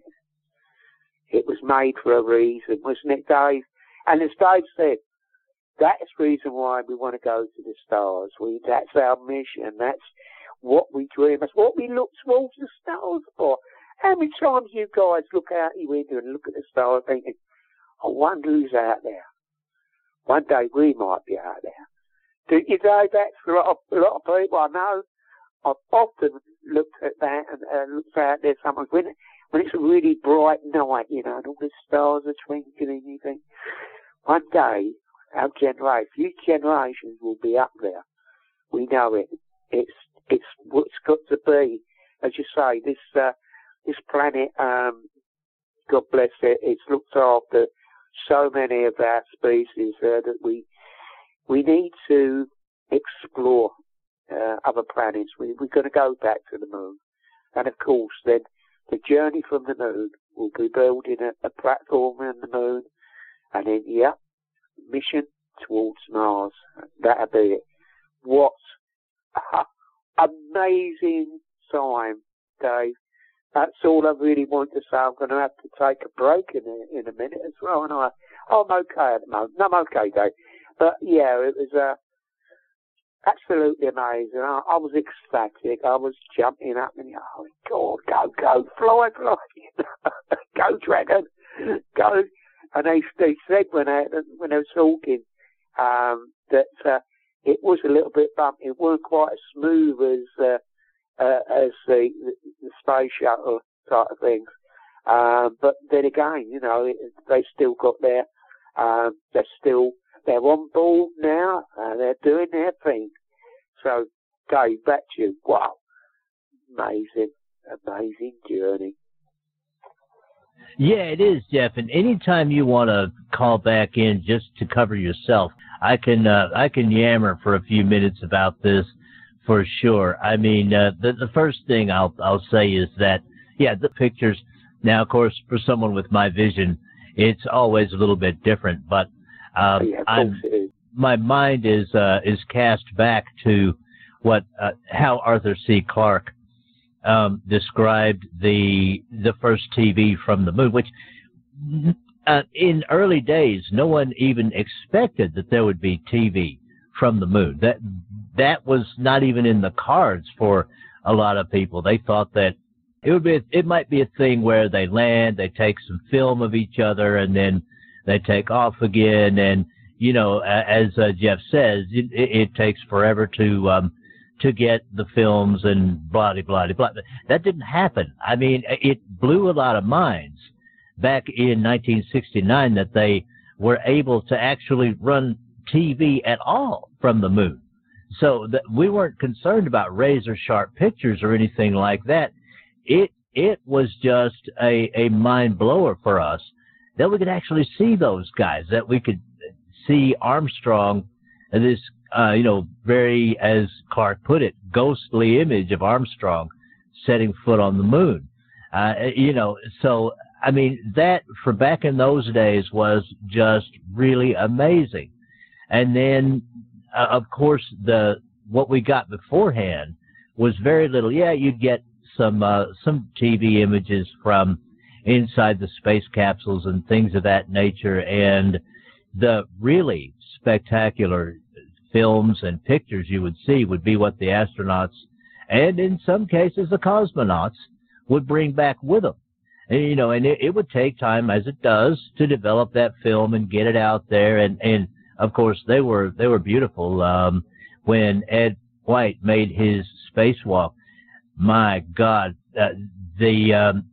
It was made for a reason, wasn't it, Dave? And as Dave said, that's the reason why we want to go to the stars. We, that's our mission. That's what we dream. That's what we look towards the stars for. How many times you guys look out your window and look at the stars thinking, I wonder who's out there. One day we might be out there. Do you, Dave? That's a lot of, a lot of people I know. I've often looked at that and uh, looked out there sometimes when, when it's a really bright night, you know, and all the stars are twinkling and you think, one day, our generation, future generations will be up there. We know it. It's, it's what's got to be. As you say, this, uh, this planet, um, God bless it, it's looked after so many of our species uh, that we, we need to explore Uh, other planets. We, we're going to go back to the moon. And of course, then the journey from the moon will be building a, a platform on the moon. And then, yeah, mission towards Mars. That'll be it. What a amazing time, Dave. That's all I really want to say. I'm going to have to take a break in a, in a minute as well. And I, I'm okay at the moment. No, I'm okay, Dave. But yeah, it was a, absolutely amazing. I, I was ecstatic. I was jumping up and, oh, God, go, go, fly, fly. Go, Dragon, go. And they, they said when I, when I was talking um, that uh, it was a little bit bumpy. It weren't quite as smooth as uh, uh, as the, the space shuttle type of things. Um, but then again, you know, it, they still got their, um, they're still, they're on board now, and they're doing their thing. So, Dave, back to you. Wow. Amazing, amazing journey. Yeah, it is, Jeff. And anytime you want to call back in just to cover yourself, I can uh, I can yammer for a few minutes about this for sure. I mean, uh, the the first thing I'll I'll say is that yeah, the pictures. Now, of course, for someone with my vision, it's always a little bit different. But uh, yeah, I'm, my mind is uh, is cast back to what uh, how Arthur C. Clarke um, described the the first T V from the moon, which uh, in early days no one even expected that there would be T V from the moon. That that was not even in the cards for a lot of people. They thought that It would be. It might be a thing where they land, they take some film of each other, and then they take off again. And you know, as uh, Jeff says, it, it takes forever to um, to get the films and blah blah blah. That didn't happen. I mean, it blew a lot of minds back in nineteen sixty-nine that they were able to actually run T V at all from the moon. So that we weren't concerned about razor sharp pictures or anything like that. It it was just a, a mind blower for us that we could actually see those guys, that we could see Armstrong, this uh, you know very, as Clarke put it, ghostly image of Armstrong setting foot on the moon. Uh, you know, so I mean that for back in those days was just really amazing. And then uh, of course the what we got beforehand was very little. Yeah, you'd get some uh, some T V images from inside the space capsules and things of that nature, and the really spectacular films and pictures you would see would be what the astronauts and in some cases the cosmonauts would bring back with them. And, you know, and it, it would take time, as it does, to develop that film and get it out there. And, and of course, they were they were beautiful. Um, when Ed White made his spacewalk, my God, uh, the um,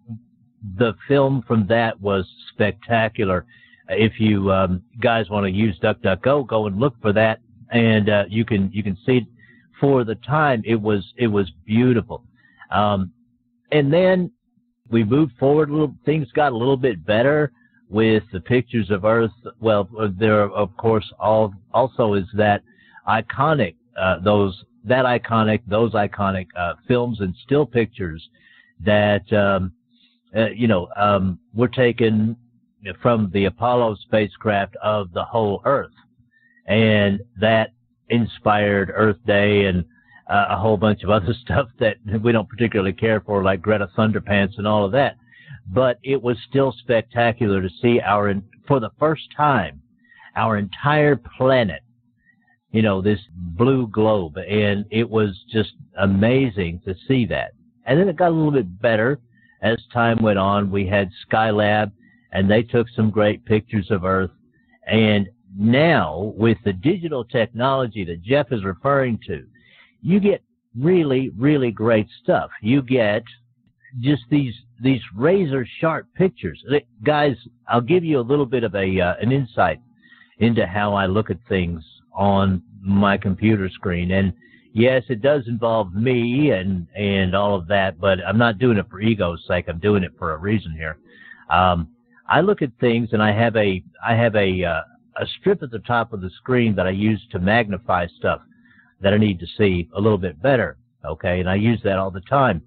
the film from that was spectacular. If you um, guys want to use DuckDuckGo, go and look for that, and uh, you can you can see it. For the time, it was it was beautiful. Um, and then we moved forward a little. Things got a little bit better with the pictures of Earth. Well, there of course all also is that iconic uh, those. that iconic, those iconic uh, films and still pictures that, um, uh, you know, um, were taken from the Apollo spacecraft of the whole Earth. And that inspired Earth Day and uh, a whole bunch of other stuff that we don't particularly care for, like Greta Thunderpants and all of that. But it was still spectacular to see our, for the first time, our entire planet, you know, this blue globe, and it was just amazing to see that. And then it got a little bit better as time went on. We had Skylab, and they took some great pictures of Earth. And now, with the digital technology that Jeff is referring to, you get really, really great stuff. You get just these these razor-sharp pictures. Guys, I'll give you a little bit of a uh, an insight into how I look at things on my computer screen. And yes, it does involve me and and all of that, but I'm not doing it for ego's sake. I'm doing it for a reason here. Um, I look at things, and I have a I have a uh, a strip at the top of the screen that I use to magnify stuff that I need to see a little bit better. Okay, and I use that all the time.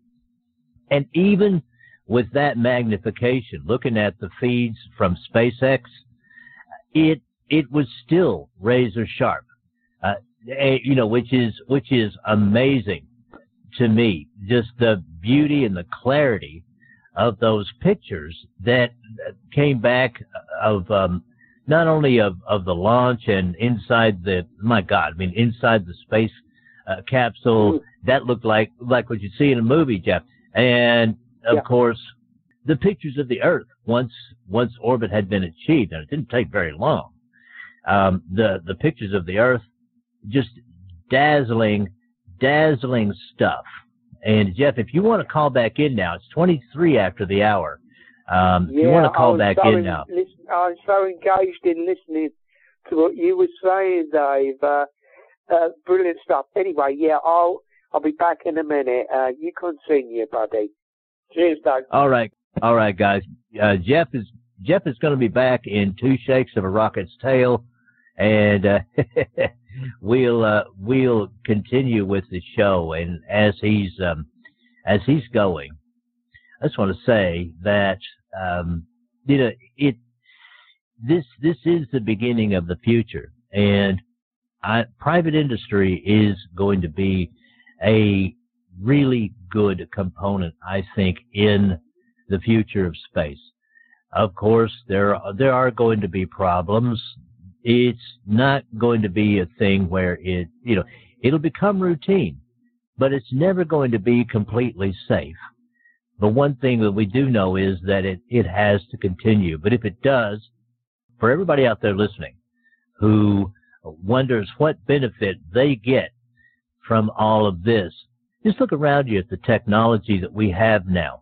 And even with that magnification, looking at the feeds from SpaceX, it it was still razor sharp, uh, you know, which is which is amazing to me. Just the beauty and the clarity of those pictures that came back of um, not only of, of the launch and inside the, my God, I mean, inside the space uh, capsule, mm-hmm. that looked like, like what you see in a movie, Jeff. And, of yeah. course, the pictures of the Earth once, once orbit had been achieved, and it didn't take very long. Um, the, the pictures of the Earth, just dazzling, dazzling stuff. And, Jeff, if you want to call back in now, it's twenty-three after the hour. Um, yeah, if you want to call back so in now. Listen, I'm so engaged in listening to what you were saying, Dave. Uh, uh, brilliant stuff. Anyway, yeah, I'll I'll be back in a minute. Uh, you continue, buddy. Cheers, Dave. All right. All right, guys. Uh, Jeff is Jeff is going to be back in two shakes of a rocket's tail, and uh, we'll uh, we'll continue with the show. And as he's um, as he's going, I just want to say that um, you know it. This this is the beginning of the future, and I, private industry is going to be a really good component, I think, in the future of space. Of course, there are, there are going to be problems. It's not going to be a thing where it, you know, it'll become routine, but it's never going to be completely safe. The one thing that we do know is that it, it has to continue. But if it does, for everybody out there listening who wonders what benefit they get from all of this, just look around you at the technology that we have now.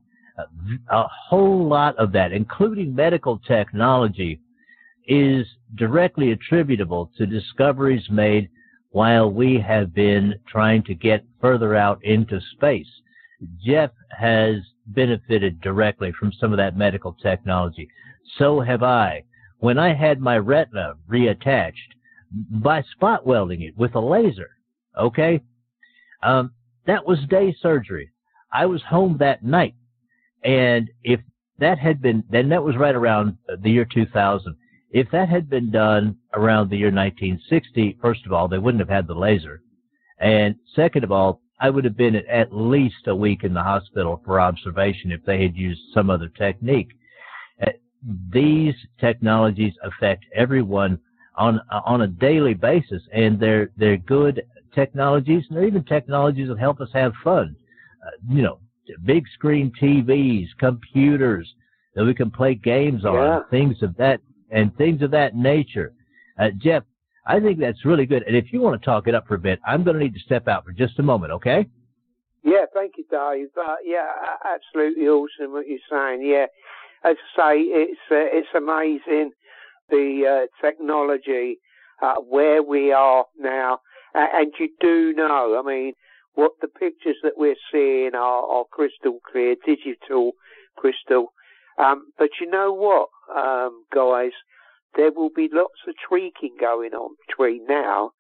A whole lot of that, including medical technology, is directly attributable to discoveries made while we have been trying to get further out into space. Jeff has benefited directly from some of that medical technology. So have I. When I had my retina reattached by spot welding it with a laser, okay, um, that was day surgery. I was home that night. And if that had been, then that was right around the year two thousand. If that had been done around the year nineteen sixty, first of all, they wouldn't have had the laser. And second of all, I would have been at least a week in the hospital for observation if they had used some other technique. Uh, these technologies affect everyone on on a daily basis, and they're they're good technologies, and they're even technologies that help us have fun. Uh, you know, big screen T Vs, computers that we can play games on, yeah. things of that and things of that nature. Uh, Jeff, I think that's really good. And if you want to talk it up for a bit, I'm going to need to step out for just a moment, okay? Yeah, thank you, Dave. Uh, yeah, absolutely awesome what you're saying. Yeah, as I say, it's uh, it's amazing the uh, technology uh, where we are now, uh, and you do know, I mean, what the pictures that we're seeing are, are crystal clear, digital crystal. Um, but you know what, um, guys? There will be lots of tweaking going on between now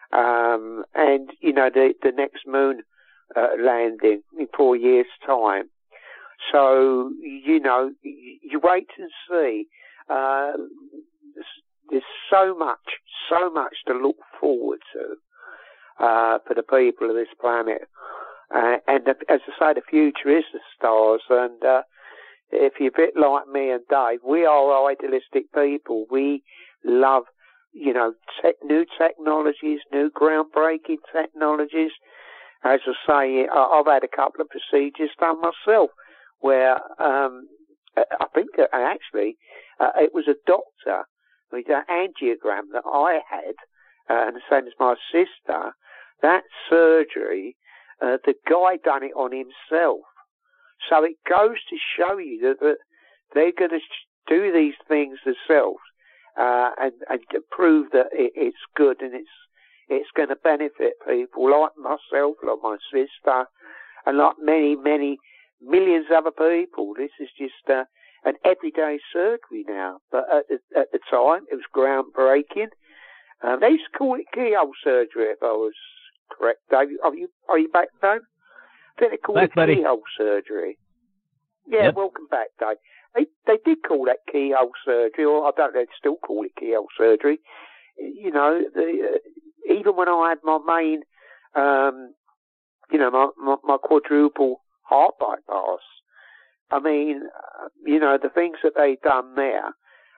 um, and, you know, the, the next moon uh, landing in four years' time. So, you know, you wait and see. Uh, there's so much, so much to look forward to. Uh, for the people of this planet. Uh, and the, as I say, the future is the stars. And uh, if you're a bit like me and Dave, we are idealistic people. We love, you know, te- new technologies, new groundbreaking technologies. As I say, I've had a couple of procedures done myself where um, I think that actually uh, it was a doctor with an angiogram that I had, uh, and the same as my sister. That surgery, uh, the guy done it on himself. So it goes to show you that, that they're going to do these things themselves uh, and, and to prove that it, it's good and it's it's going to benefit people like myself, like my sister, and like many, many millions of other people. This is just uh, an everyday surgery now. But at the, at the time, it was groundbreaking. Um, they used to call it keyhole surgery, if I was correct. Dave, are you are you back, Dave? I think they call back, it buddy. keyhole surgery. Yeah, yep. Welcome back, Dave. They they did call that keyhole surgery, or I don't know if they still call it keyhole surgery. You know, the, uh, even when I had my main, um, you know, my, my, my quadruple heart bypass, I mean, uh, you know, the things that they done there,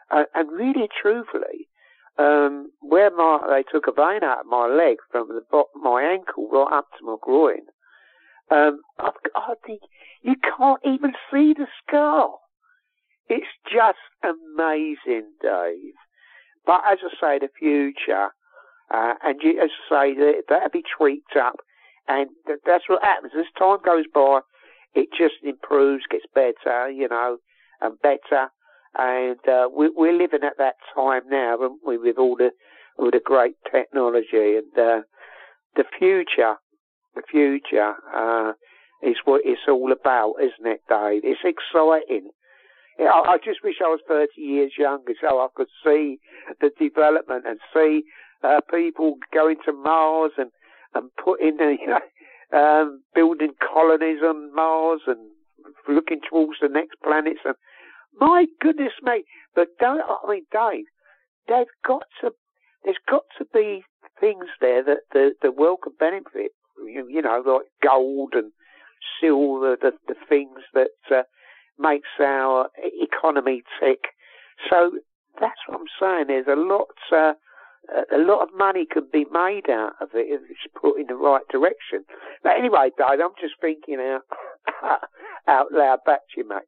Uh, and really, truthfully, um, where my they took a vein out of my leg from the bottom, my ankle right up to my groin, um, I've, I think you can't even see the scar. It's just amazing, Dave. But as I say, the future, uh, and you, as I say, that, that'll be tweaked up, and th- that's what happens. As time goes by, it just improves, gets better, you know, and better. And uh, we, we're living at that time now, aren't we, with all the all the great technology. And uh, the future, the future uh, is what it's all about, isn't it, Dave? It's exciting. Yeah, I, I just wish I was thirty years younger so I could see the development and see uh, people going to Mars and, and putting, uh, you know, um, building colonies on Mars and looking towards the next planets. And my goodness, mate! But don't, I mean, Dave, they've got to. There's got to be things there that the, the world can benefit. You, you know, like gold and silver, the, the things that uh, makes our economy tick. So that's what I'm saying. There's a lot, uh, a lot of money can be made out of it if it's put in the right direction. But anyway, Dave, I'm just thinking out out loud. Back to you, mate.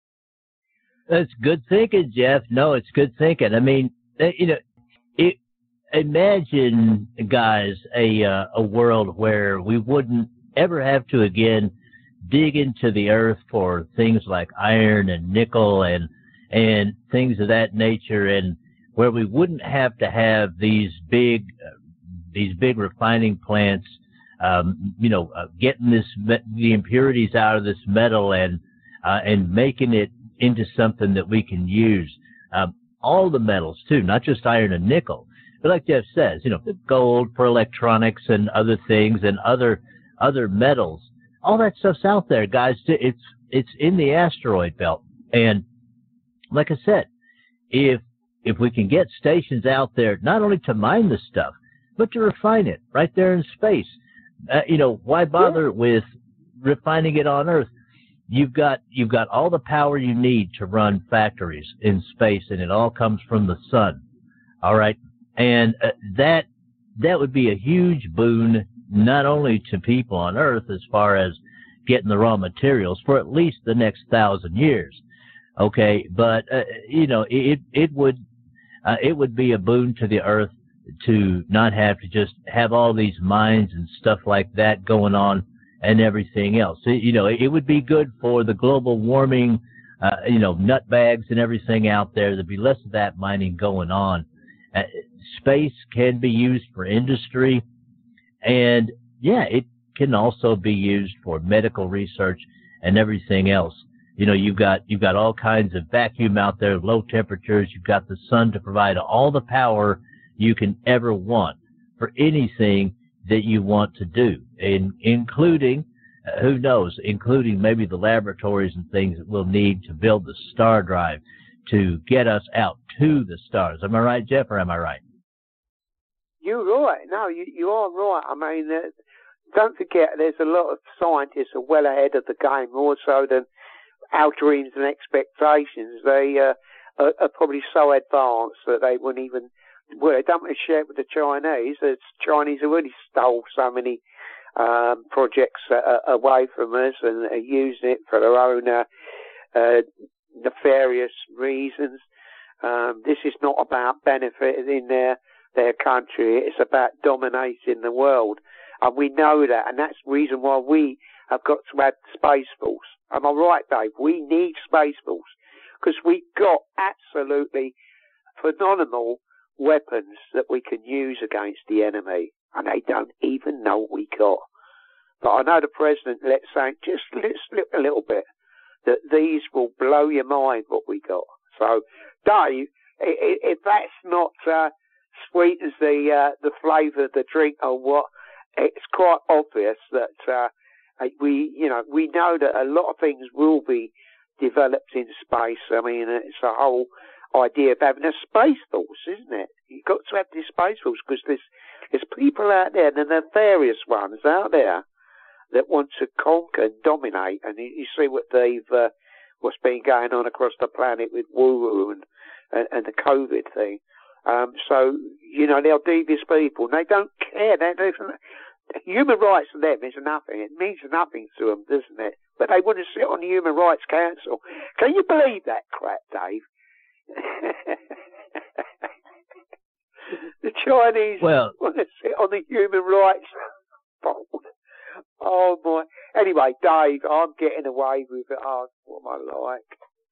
That's good thinking, Jeff. No, it's good thinking. I mean, you know, it, imagine, guys, a uh, a world where we wouldn't ever have to again dig into the earth for things like iron and nickel and and things of that nature, and where we wouldn't have to have these big uh, these big refining plants, um, you know, uh, getting this the impurities out of this metal and uh, and making it into something that we can use. Um, all the metals too, not just iron and nickel. But like Jeff says, you know, gold for electronics and other things and other other metals. All that stuff's out there, guys. It's it's in the asteroid belt. And like I said, if if we can get stations out there not only to mine the stuff, but to refine it right there in space, uh, you know, why bother with refining it on Earth? You've got you've got all the power you need to run factories in space, and it all comes from the sun. All right, and uh, that that would be a huge boon not only to people on Earth as far as getting the raw materials for at least the next thousand years. Okay, but uh, you know it it would uh, it would be a boon to the Earth to not have to just have all these mines and stuff like that going on and everything else. It, you know, it would be good for the global warming, uh, you know, nut bags and everything out there. There'd be less of that mining going on. Uh, space can be used for industry, and yeah, it can also be used for medical research and everything else. You know, you've got you've got all kinds of vacuum out there, low temperatures. You've got the sun to provide all the power you can ever want for anything that you want to do, in, including, uh, who knows, including maybe the laboratories and things that we'll need to build the star drive to get us out to the stars. Am I right, Jeff, or am I right? You're right. No, you, you are right. I mean, uh, don't forget, there's a lot of scientists who are well ahead of the game, more so than our dreams and expectations. They uh, are, are probably so advanced that they wouldn't even, well, they don't want to share it with the Chinese. The Chinese have already stole so many um, projects uh, away from us and are using it for their own uh, uh, nefarious reasons. Um, this is not about benefiting their their country. It's about dominating the world. And we know that, and that's the reason why we have got to have Space Force. Am I right, Dave? We need Space Force because we've got absolutely phenomenal weapons that we can use against the enemy, and they don't even know what we got. But I know the president let say, just let slip a little bit, that these will blow your mind what we got. So, Dave, if that's not uh, sweet as the uh, the flavour of the drink or what, it's quite obvious that uh, we, you know, we know that a lot of things will be developed in space. I mean, it's a whole idea of having a space force, isn't it? You've got to have this space force because there's there's people out there, the nefarious ones out there that want to conquer and dominate. And you, you see what they've uh, what's been going on across the planet with Wuru and and, and the COVID thing. Um, so, you know, they're devious people, and they don't care. They, they, human rights to them is nothing. It means nothing to them, doesn't it? But they want to sit on the Human Rights Council. Can you believe that crap, Dave? The Chinese well, want to sit on the Human Rights Board. Oh, my. Anyway, Dave, I'm getting away with it. Oh, what am I like?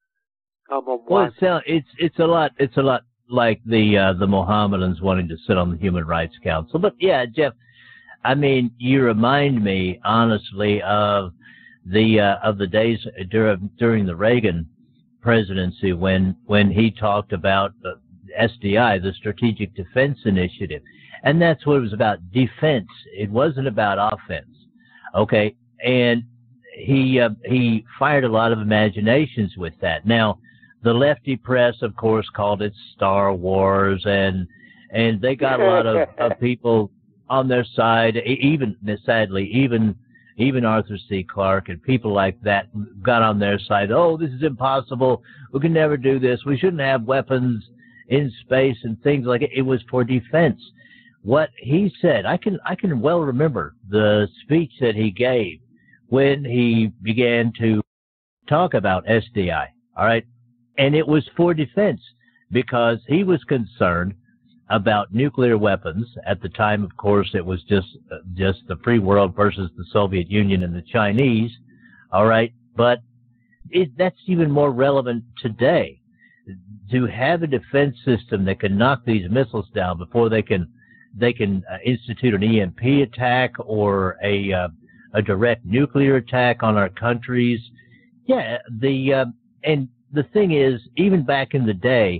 I'm on well, one. Well, it's, it's, it's a lot, it's a lot like the, uh, the Mohammedans wanting to sit on the Human Rights Council. But yeah, Jeff, I mean, you remind me, honestly, of the, uh, of the days during, during the Reagan presidency when, when he talked about the S D I, the Strategic Defense Initiative. And that's what it was about, defense. It wasn't about offense. Okay. And he, uh, he fired a lot of imaginations with that. Now, the lefty press, of course, called it Star Wars, and, and they got a lot of, of people on their side, even, sadly, even, even Arthur C. Clarke and people like that got on their side. Oh, this is impossible. We can never do this. We shouldn't have weapons in space and things like it. It was for defense. What he said, I can, I can well remember the speech that he gave when he began to talk about S D I. All right. And it was for defense because he was concerned about nuclear weapons. At the time, of course, it was just, uh, just the free world versus the Soviet Union and the Chinese. All right. But it, that's even more relevant today. To have a defense system that can knock these missiles down before they can, they can uh, institute an E M P attack or a, uh, a direct nuclear attack on our countries. Yeah. The, uh, and the thing is, even back in the day,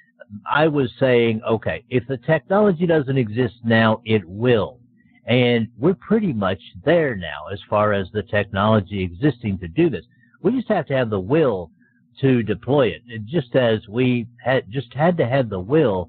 I was saying, okay, if the technology doesn't exist now, it will. And we're pretty much there now as far as the technology existing to do this. We just have to have the will to deploy it, just as we had just had to have the will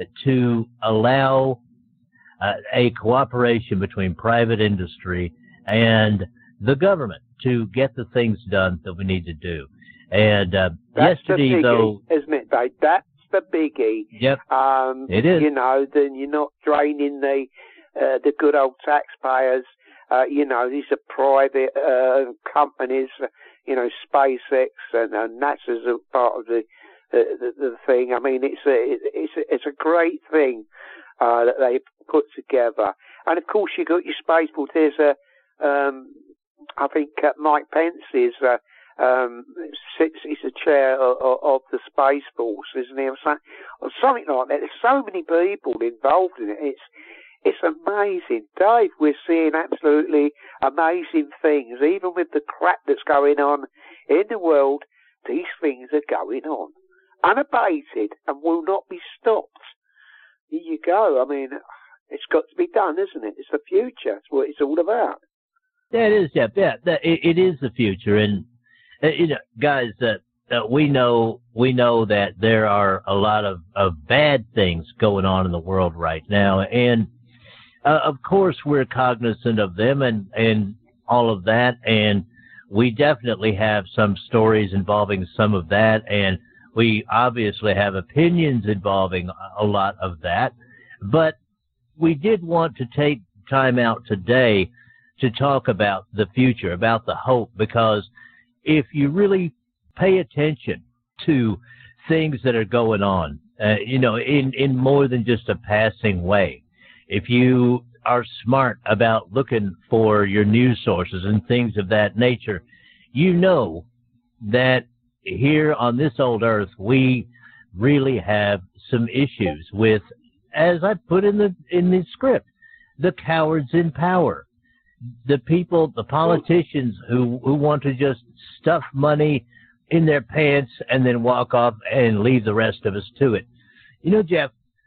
to allow uh, a cooperation between private industry and the government to get the things done that we need to do. And uh, That's yesterday, the biggie, though, isn't it, Dave? That's the biggie. Yep, um, it is. You know, then you're not draining the uh, the good old taxpayers. Uh, you know, these are private uh, companies. You know, SpaceX and, and NASA's a part of the, the the the thing. I mean, it's a it's a, it's a great thing uh, that they put together. And of course, you got your spaceport. There's a um, I think uh, Mike Pence is. Uh, Um, sits, he's a chair of, of the Space Force, isn't he? Or something, or something like that. There's so many people involved in it. It's it's amazing, Dave. We're seeing absolutely amazing things, even with the crap that's going on in the world. These things are going on unabated and will not be stopped. Here you go. I mean, it's got to be done, isn't it? It's the future. It's what it's all about. Yeah, it is, Jeff. Yeah, that, it, it is the future, and. Uh, you know, guys, that uh, uh, we know we know that there are a lot of, of bad things going on in the world right now, and uh, of course we're cognizant of them and and all of that, and we definitely have some stories involving some of that, and we obviously have opinions involving a lot of that, but we did want to take time out today to talk about the future, about the hope, because if you really pay attention to things that are going on, uh, you know, in, in more than just a passing way, if you are smart about looking for your news sources and things of that nature, you know that here on this old earth, we really have some issues with, as I put in the, in the script, the cowards in power. The people, the politicians who, who want to just stuff money in their pants and then walk off and leave the rest of us to it. You know, Jeff,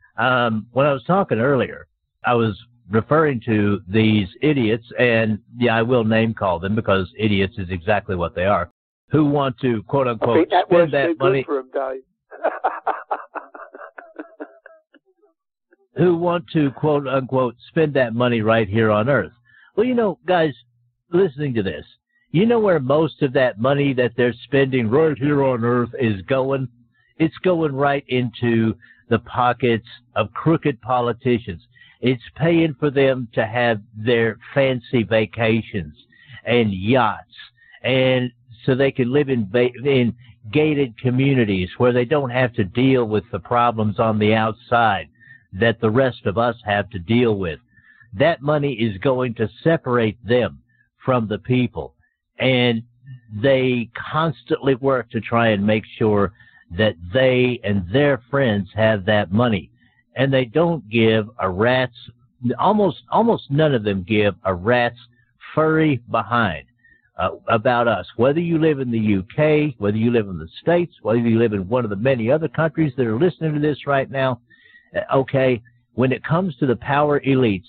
um, when I was talking earlier, I was referring to these idiots, and yeah, I will name call them because idiots is exactly what they are, who want to, quote unquote, I think that spend was that too money. Good for him, Dave. who want to, quote unquote, spend that money right here on earth. Well, you know, guys, listening to this, you know where most of that money that they're spending right here on earth is going? it's going right into the pockets of crooked politicians. It's paying for them to have their fancy vacations and yachts, and so they can live in ba- in gated communities where they don't have to deal with the problems on the outside that the rest of us have to deal with. That money is going to separate them from the people, and they constantly work to try and make sure that they and their friends have that money. And they don't give a rat's, almost almost none of them give a rat's furry behind uh, about us. Whether you live in the U K, whether you live in the States, whether you live in one of the many other countries that are listening to this right now, uh, okay, when it comes to the power elites,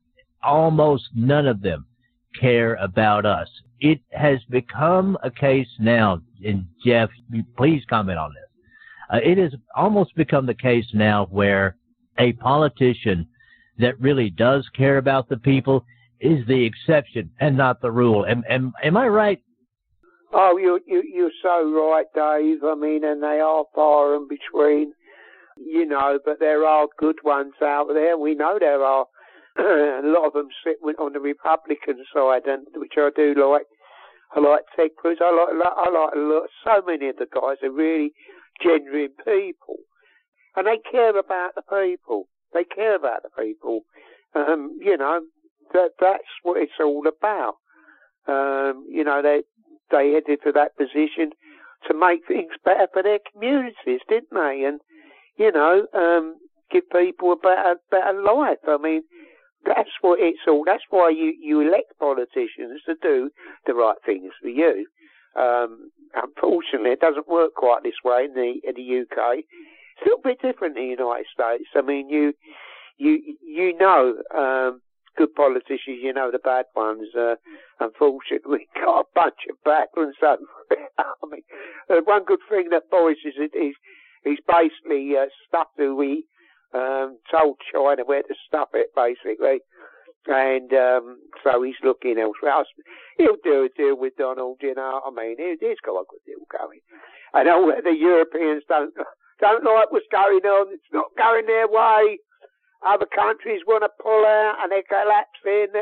almost none of them care about us. It has become a case now, and Jeff, please comment on this. Uh, it has almost become the case now where a politician that really does care about the people is the exception and not the rule. Am, am, am I right? Oh, you, you, you're so right, Dave. I mean, and they are far in between, you know, but there are good ones out there. We know there are. A lot of them sit on the Republican side, and which I do like. I like Ted Cruz. I like, I like a lot. So many of the guys are really genuine people, and they care about the people. They care about the people. Um, you know, that that's what it's all about. Um, you know, they they headed for that position to make things better for their communities, didn't they? And you know, um, give people a better better life. I mean, that's what it's all. That's why you, you elect politicians to do the right things for you. Um, unfortunately, it doesn't work quite this way in the in the U K. It's a little bit different in the United States. I mean, you you you know um, good politicians. You know the bad ones. Uh, unfortunately, we've got a bunch of bad ones. So, I mean, uh, one good thing that Boris is is he's basically uh, stuffed who we. Um, told China where to stuff it, basically, and um, so he's looking elsewhere. He'll do a deal with Donald, you know what I mean? He, he's got a good deal going. I know the Europeans don't don't like what's going on. It's not going their way. Other countries want to pull out, and they're collapsing.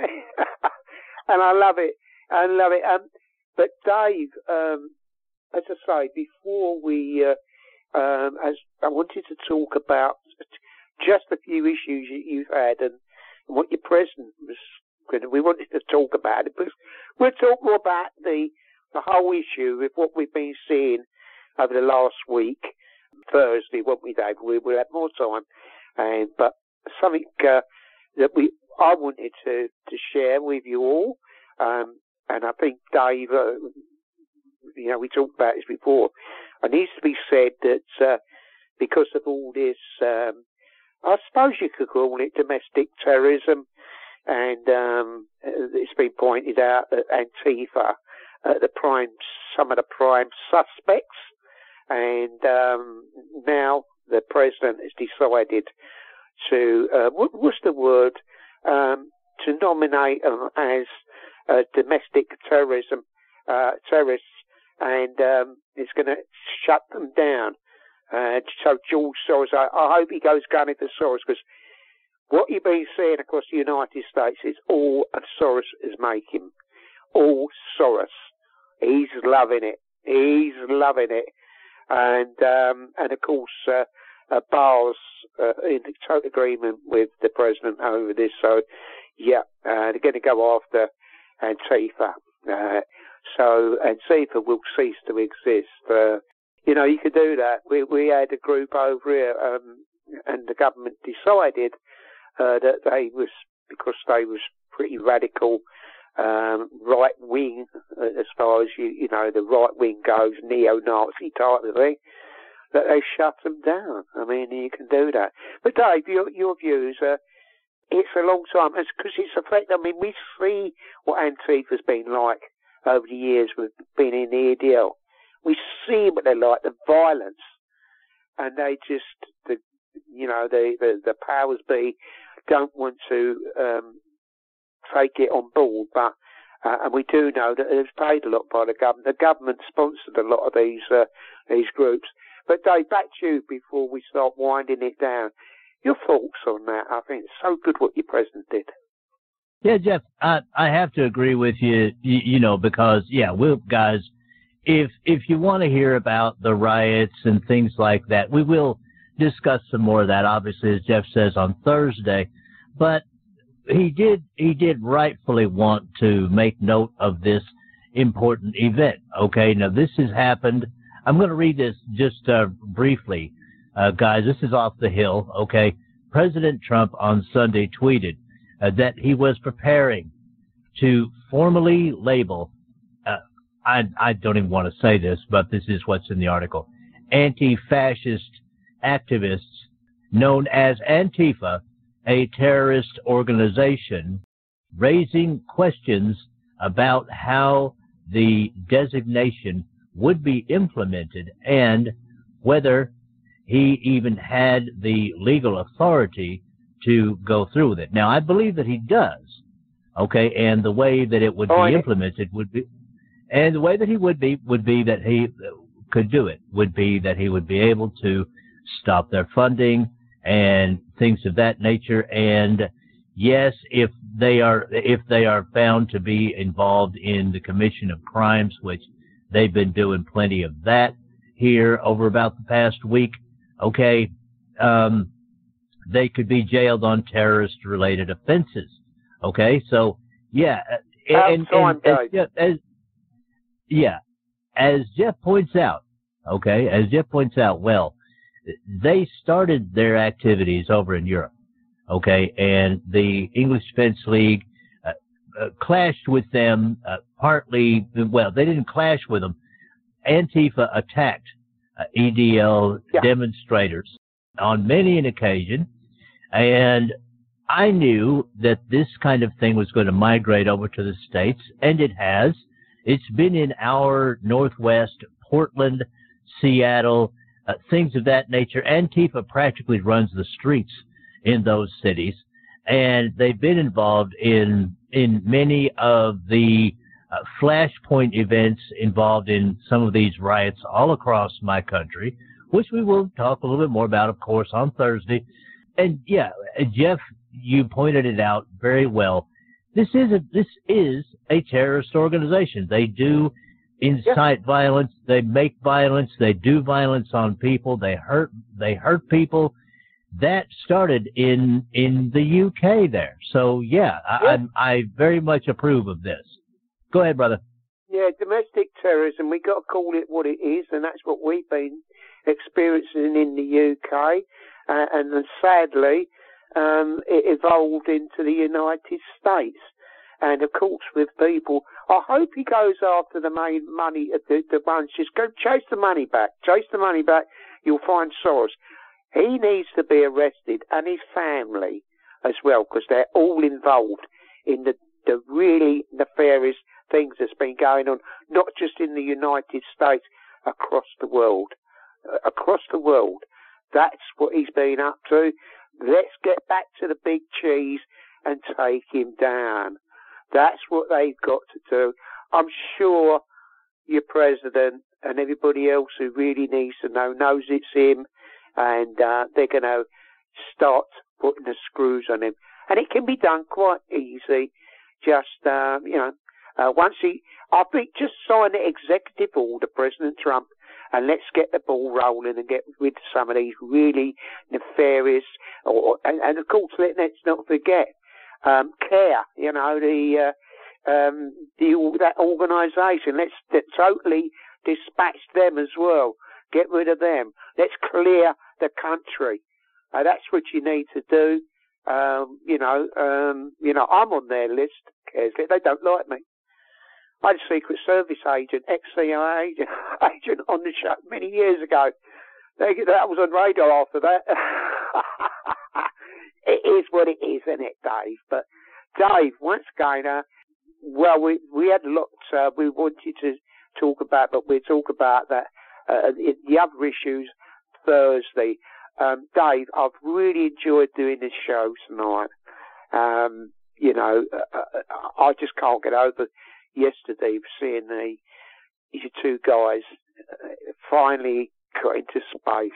And I love it. I love it. Um, but Dave, um, as I say, before we, uh, um, as I wanted to talk about just a few issues that you've had and, and what your president was going to, we wanted to talk about it, because we'll talk more about the, the whole issue of what we've been seeing over the last week, Thursday, won't we, Dave? We, we'll have more time. And, but something uh, that we I wanted to, to share with you all, um, and I think, Dave, uh, you know, we talked about this before, it needs to be said that uh, because of all this, um, I suppose you could call it domestic terrorism, and um, it's been pointed out that Antifa, uh, the prime, some of the prime suspects, and um, now the president has decided to, uh, what, what's the word, um, to nominate them as uh, domestic terrorism uh, terrorists, and um, it's going to shut them down. Uh, so George Soros, I, I hope he goes gunning for Soros, because what you've been seeing across the United States is all Soros is making. All Soros. He's loving it. He's loving it. And um, and of course, uh, uh, Barr's uh, in total agreement with the president over this. So, yeah, uh, they're going to go after Antifa. Uh, so Antifa will cease to exist. Uh, You know, you could do that. We we had a group over here, um, and the government decided uh, that they was, because they was pretty radical, um, right wing, uh, as far as you you know the right wing goes, neo-Nazi type of thing, that they shut them down. I mean, you can do that. But Dave, your your views, uh, it's a long time, because it's affected. I mean, we see what Antifa's been like over the years. We've been in the A D L. We see what they're like, the violence, and they just, the, you know, the, the, the powers be don't want to um, take it on board. But uh, and we do know that it's paid a lot by the government. The government sponsored a lot of these uh, these groups. But Dave, back to you before we start winding it down. Your thoughts on that? I think it's so good what your president did. Yeah, Jeff, I I have to agree with you. You, you know, because yeah, we guys, if if you want to hear about the riots and things like that, we will discuss some more of that. Obviously, as Jeff says, on Thursday, but he did he did rightfully want to make note of this important event. Okay, now this has happened. I'm going to read this just uh, briefly, uh, guys. This is off the Hill. Okay, President Trump on Sunday tweeted uh, that he was preparing to formally label. Uh, I I don't even want to say this, but this is what's in the article. Anti-fascist activists known as Antifa, a terrorist organization, raising questions about how the designation would be implemented and whether he even had the legal authority to go through with it. Now, I believe that he does, okay, and the way that it would oh, be implemented would be, and the way that he would be, would be that he could do it, would be that he would be able to stop their funding and things of that nature. And yes, if they are if they are found to be involved in the commission of crimes, which they've been doing plenty of that here over about the past week, okay, um, they could be jailed on terrorist-related offenses. Okay, so yeah, and, and, and as, as yeah, as Jeff points out, okay, as Jeff points out, well, they started their activities over in Europe, okay, and the English Defense League uh, uh, clashed with them uh, partly, well, they didn't clash with them. Antifa attacked uh, E D L yeah. demonstrators on many an occasion, and I knew that this kind of thing was going to migrate over to the States, and it has. It's been in our Northwest, Portland, Seattle, Uh, things of that nature. Antifa practically runs the streets in those cities, and they've been involved in in many of the uh, flashpoint events involved in some of these riots all across my country, which we will talk a little bit more about, of course, on Thursday. And yeah, Jeff, you pointed it out very well. This is a this is a terrorist organization. They do incite yeah. violence, they make violence, they do violence on people, they hurt they hurt people. That started in in the U K there. So yeah, I yeah. I, I very much approve of this. Go ahead, brother. Yeah, domestic terrorism, we got to call it what it is, and that's what we've been experiencing in the U K, uh, and then sadly um, it evolved into the United States. And of course, with people, I hope he goes after the main money, the, the ones, just go chase the money back, chase the money back, you'll find Soros. He needs to be arrested, and his family as well, because they're all involved in the, the really nefarious things that's been going on, not just in the United States, across the world. Uh, across the world. That's what he's been up to. Let's get back to the big cheese and take him down. That's what they've got to do. I'm sure your president and everybody else who really needs to know knows it's him, and uh, they're going to start putting the screws on him. And it can be done quite easy. Just, um, you know, uh, once he, I think just sign the executive order, President Trump, and let's get the ball rolling and get rid of some of these really nefarious, or, and, and of course, let's not forget, Um, CARE, you know, the uh, um, the that organisation. Let's, let's totally dispatch them as well. Get rid of them. Let's clear the country. Uh, that's what you need to do. Um, you know, um, you know, I'm on their list. CARE's, they don't like me. I had a Secret Service agent, ex-C I A agent, agent on the show many years ago. They, that was on radar after that. It is what it is, isn't it, Dave? But, Dave, once again, uh, well, we we had lots uh, we wanted to talk about, but we'll talk about that, uh, the other issues Thursday. Um, Dave, I've really enjoyed doing this show tonight. Um, you know, uh, I just can't get over yesterday seeing the, these two guys uh, finally got into space.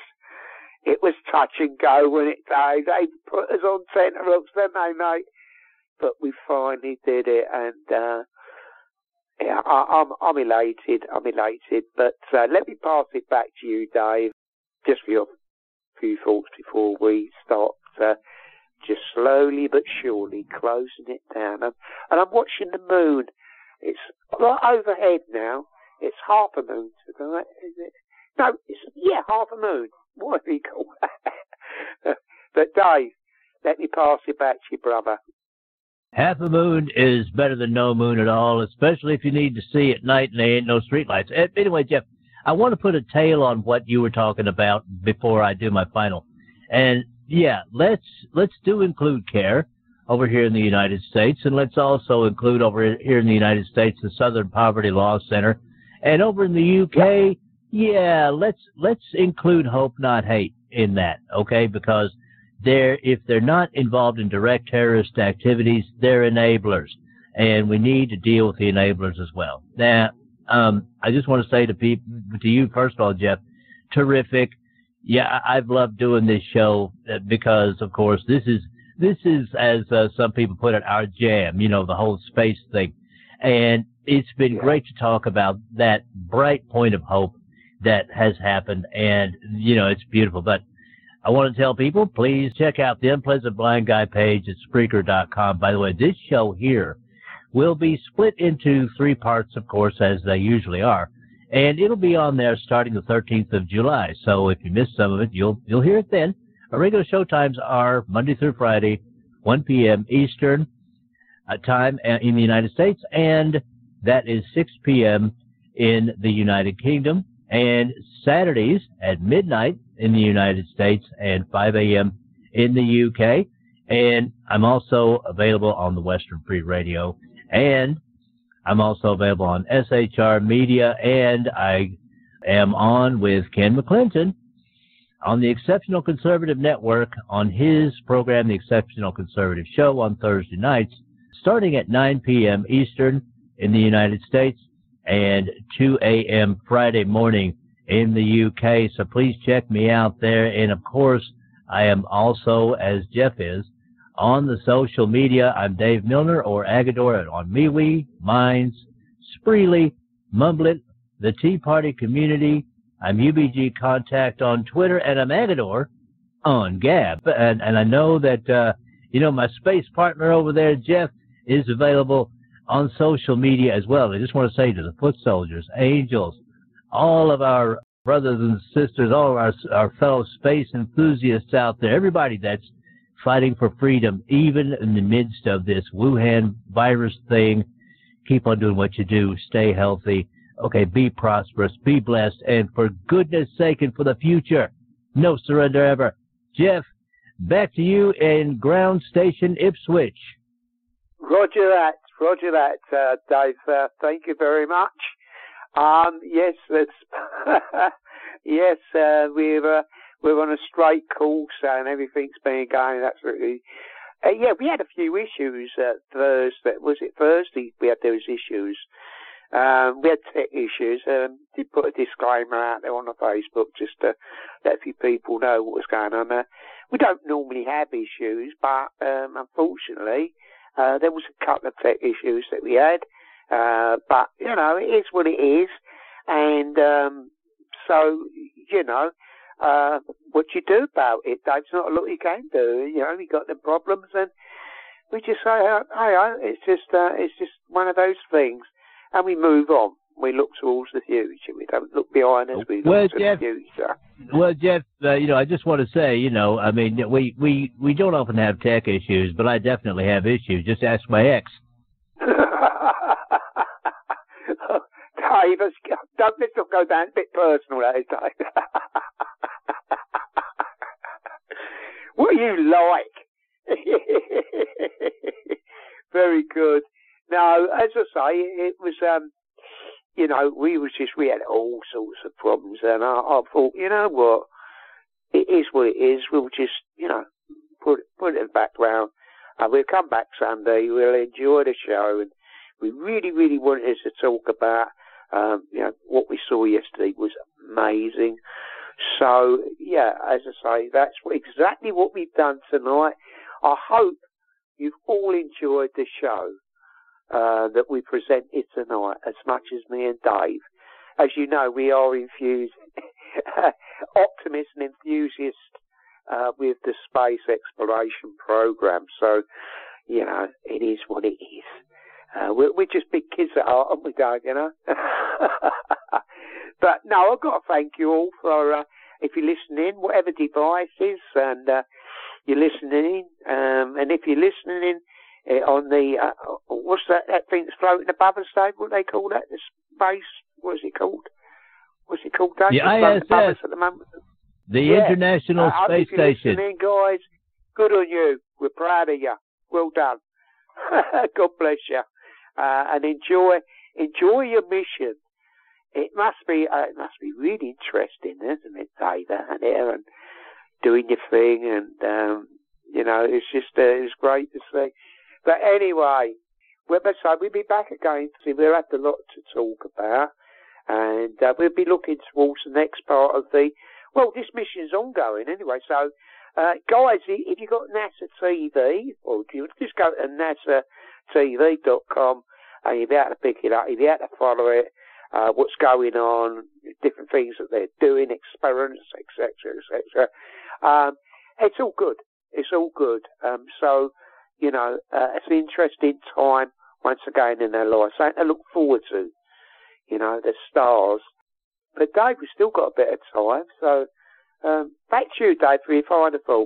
It was touch and go, wasn't it, Dave? They put us on centre hooks, didn't they, mate? But we finally did it, and uh, yeah, I, I'm, I'm elated. I'm elated. But uh, let me pass it back to you, Dave, just for your few thoughts before we start. Uh, just slowly but surely closing it down, and, and I'm watching the moon. It's right overhead now. It's half a moon tonight, is it? No, it's yeah, half a moon. What do you call that? But Dave, let me pass it back to you, brother. Half a moon is better than no moon at all, especially if you need to see at night and there ain't no streetlights. Anyway, Jeff, I want to put a tail on what you were talking about before I do my final. And yeah, let's let's do include CARE over here in the United States, and let's also include over here in the United States the Southern Poverty Law Center, and over in the U K, yeah, let's let's include Hope Not Hate in that, okay? Because they're if they're not involved in direct terrorist activities, they're enablers, and we need to deal with the enablers as well. Now, um, I just want to say to people, to you first of all, Jeff, terrific. Yeah, I've loved doing this show because, of course, this is this is as uh, some people put it, our jam. You know, the whole space thing, and it's been great to talk about that bright point of hope that has happened, and you know, it's beautiful. But I want to tell people, please check out the Unpleasant Blind Guy page at Spreaker dot com. By the way, this show here will be split into three parts, of course, as they usually are. And it'll be on there starting the thirteenth of July. So if you missed some of it, you'll you'll hear it then. Our regular show times are Monday through Friday, one p.m. Eastern uh, time in the United States, and that is six p.m. in the United Kingdom, and Saturdays at midnight in the United States and five a.m. in the U K. And I'm also available on the Western Free Radio, and I'm also available on S H R Media, and I am on with Ken McClinton on the Exceptional Conservative Network on his program, The Exceptional Conservative Show, on Thursday nights, starting at nine p.m. Eastern in the United States and two a.m. Friday morning in the U K. So please check me out there. And, of course, I am also, as Jeff is, on the social media. I'm Dave Milner, or Agador, on MeWe, Minds, Spreely, Mumblet, the Tea Party Community. I'm U B G Contact on Twitter, and I'm Agador on Gab. And, and I know that, uh, you know, my space partner over there, Jeff, is available on social media as well. I just want to say to the foot soldiers, angels, all of our brothers and sisters, all of our, our fellow space enthusiasts out there, everybody that's fighting for freedom, even in the midst of this Wuhan virus thing. Keep on doing what you do. Stay healthy. Okay, be prosperous, be blessed, and for goodness sake and for the future, no surrender ever. Jeff, back to you in ground station Ipswich. Roger that. Roger that, uh, Dave. Uh, thank you very much. Um, yes, it's yes, uh, we're uh, we're on a straight course and everything's been going absolutely. Uh, yeah, we had a few issues at Thursday. Was it Thursday? We had those issues. Um, we had tech issues. Um, did put a disclaimer out there on the Facebook just to let a few people know what was going on there. We don't normally have issues, but um, unfortunately, uh, there was a couple of tech issues that we had. Uh, but, you know, it is what it is. And um, so, you know, uh, what you do about it, Dave's not a lot you can do. You know, we got the problems, and we just say, hey, hey, it's just, uh, it's just one of those things. And we move on. We look towards the future. We don't look behind us. We look well, to Jeff, the future. Well, Jeff, uh, you know, I just want to say, you know, I mean, we, we, we don't often have tech issues, but I definitely have issues. Just ask my ex. Dave, don't, let's not go down a bit personal, that is, Dave. What are you like? Very good. No, as I say, it was, um, you know, we was just, we had all sorts of problems, and I, I thought, you know what, it is what it is. We'll just, you know, put put it in the background. Uh, we'll come back Sunday. We'll enjoy the show, and we really, really wanted to talk about, um, you know, what we saw yesterday was amazing. So, yeah, as I say, that's what, exactly what we've done tonight. I hope you've all enjoyed the show uh, that we presented tonight as much as me and Dave. As you know, we are infused, optimists and enthusiasts uh, with the space exploration program. So, you know, it is what it is. Uh, we're, we're just big kids at heart, aren't we, Dave, you know? But, no, I've got to thank you all for, uh, if you're listening, whatever devices, and uh, you're listening, um, and if you're listening uh, on the, uh, what's that, that thing that's floating above us, Dave? What do they call that? The space, what's it called? What's it called, Dave? The I S S, at the, moment? the yeah. International uh, Space if you're Station. Listening, guys, good on you. We're proud of you. Well done. God bless you. Uh, and enjoy, enjoy your mission. It must be, uh, it must be really interesting, isn't it, Dave, out there and doing your thing, and um, you know, it's just, uh, it's great to see. But anyway, we'll be, so we'll be back again. See, we'll have a lot to talk about, and uh, we'll be looking towards the next part of the. Well, this mission's ongoing anyway, so. Uh, guys, if you've got NASA T V, or you just go to NASA T V dot com and you'll be able to pick it up, you'll be able to follow it, uh, what's going on, different things that they're doing, experiments, et cetera, et cetera. Um, it's all good. It's all good. Um, so, you know, uh, it's an interesting time once again in their lives. Something to look forward to, you know, the stars. But Dave, we've still got a bit of time, so. Um, back to you, Dave, for your final thoughts.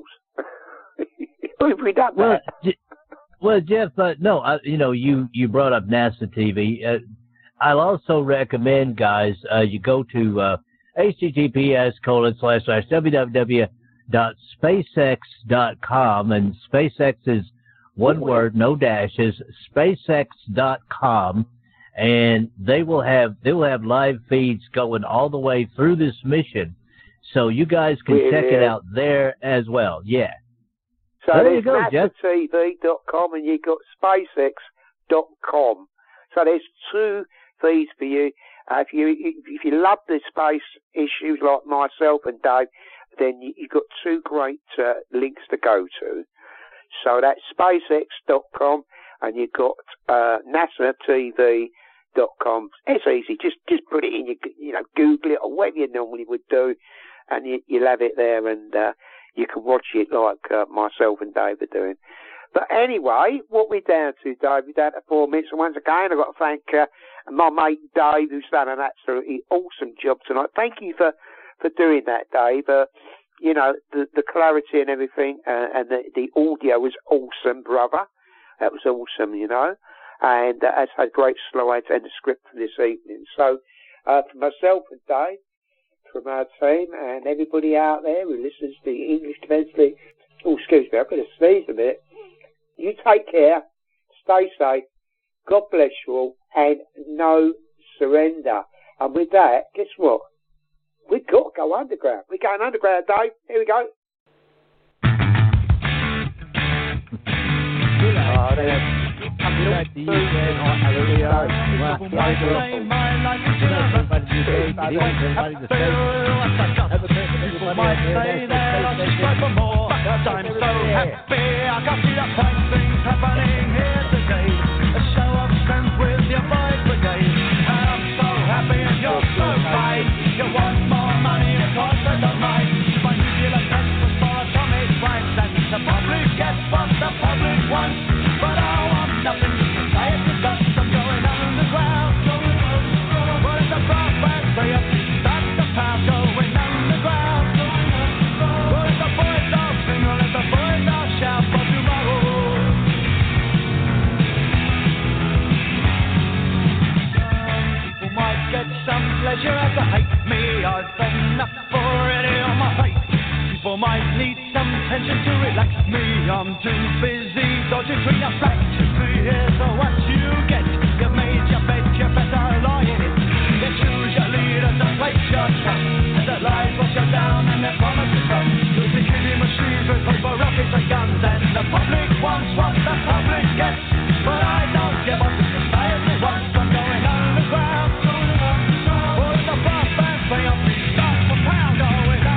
Have we done well, that? J- well, Jeff, uh, no, I, you know, you, you brought up NASA T V. Uh, I'll also recommend, guys, uh, you go to uh, https colon slash slash www dot spacex dot com, and SpaceX is one word, no dashes, spacex dot com, and they will have they will have live feeds going all the way through this mission. So you guys can yeah, check yeah. it out there as well. Yeah. So there there's you go, Jeff. NASA T V dot com and you've got SpaceX dot com. So there's two feeds for you. Uh, if you if you love the space issues like myself and Dave, then you, you've got two great uh, links to go to. So that's SpaceX dot com and you've got uh, NASA T V dot com. It's easy. Just just put it in your, you know, Google it or whatever you normally would do. And you, you'll have it there, and uh, you can watch it like uh, myself and Dave are doing. But anyway, what we're down to, Dave, we're down to four minutes. And once again, I've got to thank uh, my mate Dave, who's done an absolutely awesome job tonight. Thank you for, for doing that, Dave. Uh, you know, the, the clarity and everything, uh, and the, the audio was awesome, brother. That was awesome, you know. And uh, has had great slides and a script for this evening. So, uh, for myself and Dave, from our team and everybody out there who listens to the English Defence League. Oh, excuse me, I've got to sneeze a minute. You take care, stay safe, God bless you all, and no surrender. And with that, guess what? We've got to go underground. We're going underground, Dave. Here we go. Coming back to you, Ken. Here we are. Everybody to space. Might say that I should strive for more, but I'm so happy I can see the fine things happening here today. A show of strength with your boys brigade. I'm so happy and you're so right. You want more money, of course I don't mind. My nuclear test was for atomic rights, and the public gets what the public wants. But I want nothing to say it is us. I'm going underground. What is the prospect for you? That's the path going underground. What is the voice of sing? What is the voice of shout for tomorrow? People might get some pleasure as they hate me. I've enough already on my plate. People might need some tension to relax me. I'm too busy dodging between the facts. Here's what you get. You made your bed, you better lie in it. You choose your leaders and place your trust. The lies wash you down and their promises run. You'll be killing machines with paper, rockets and guns. And the public wants what the public gets. But I don't give up. Society wants. I'm going underground. All the brass bands play up. Start for pound. Going underground.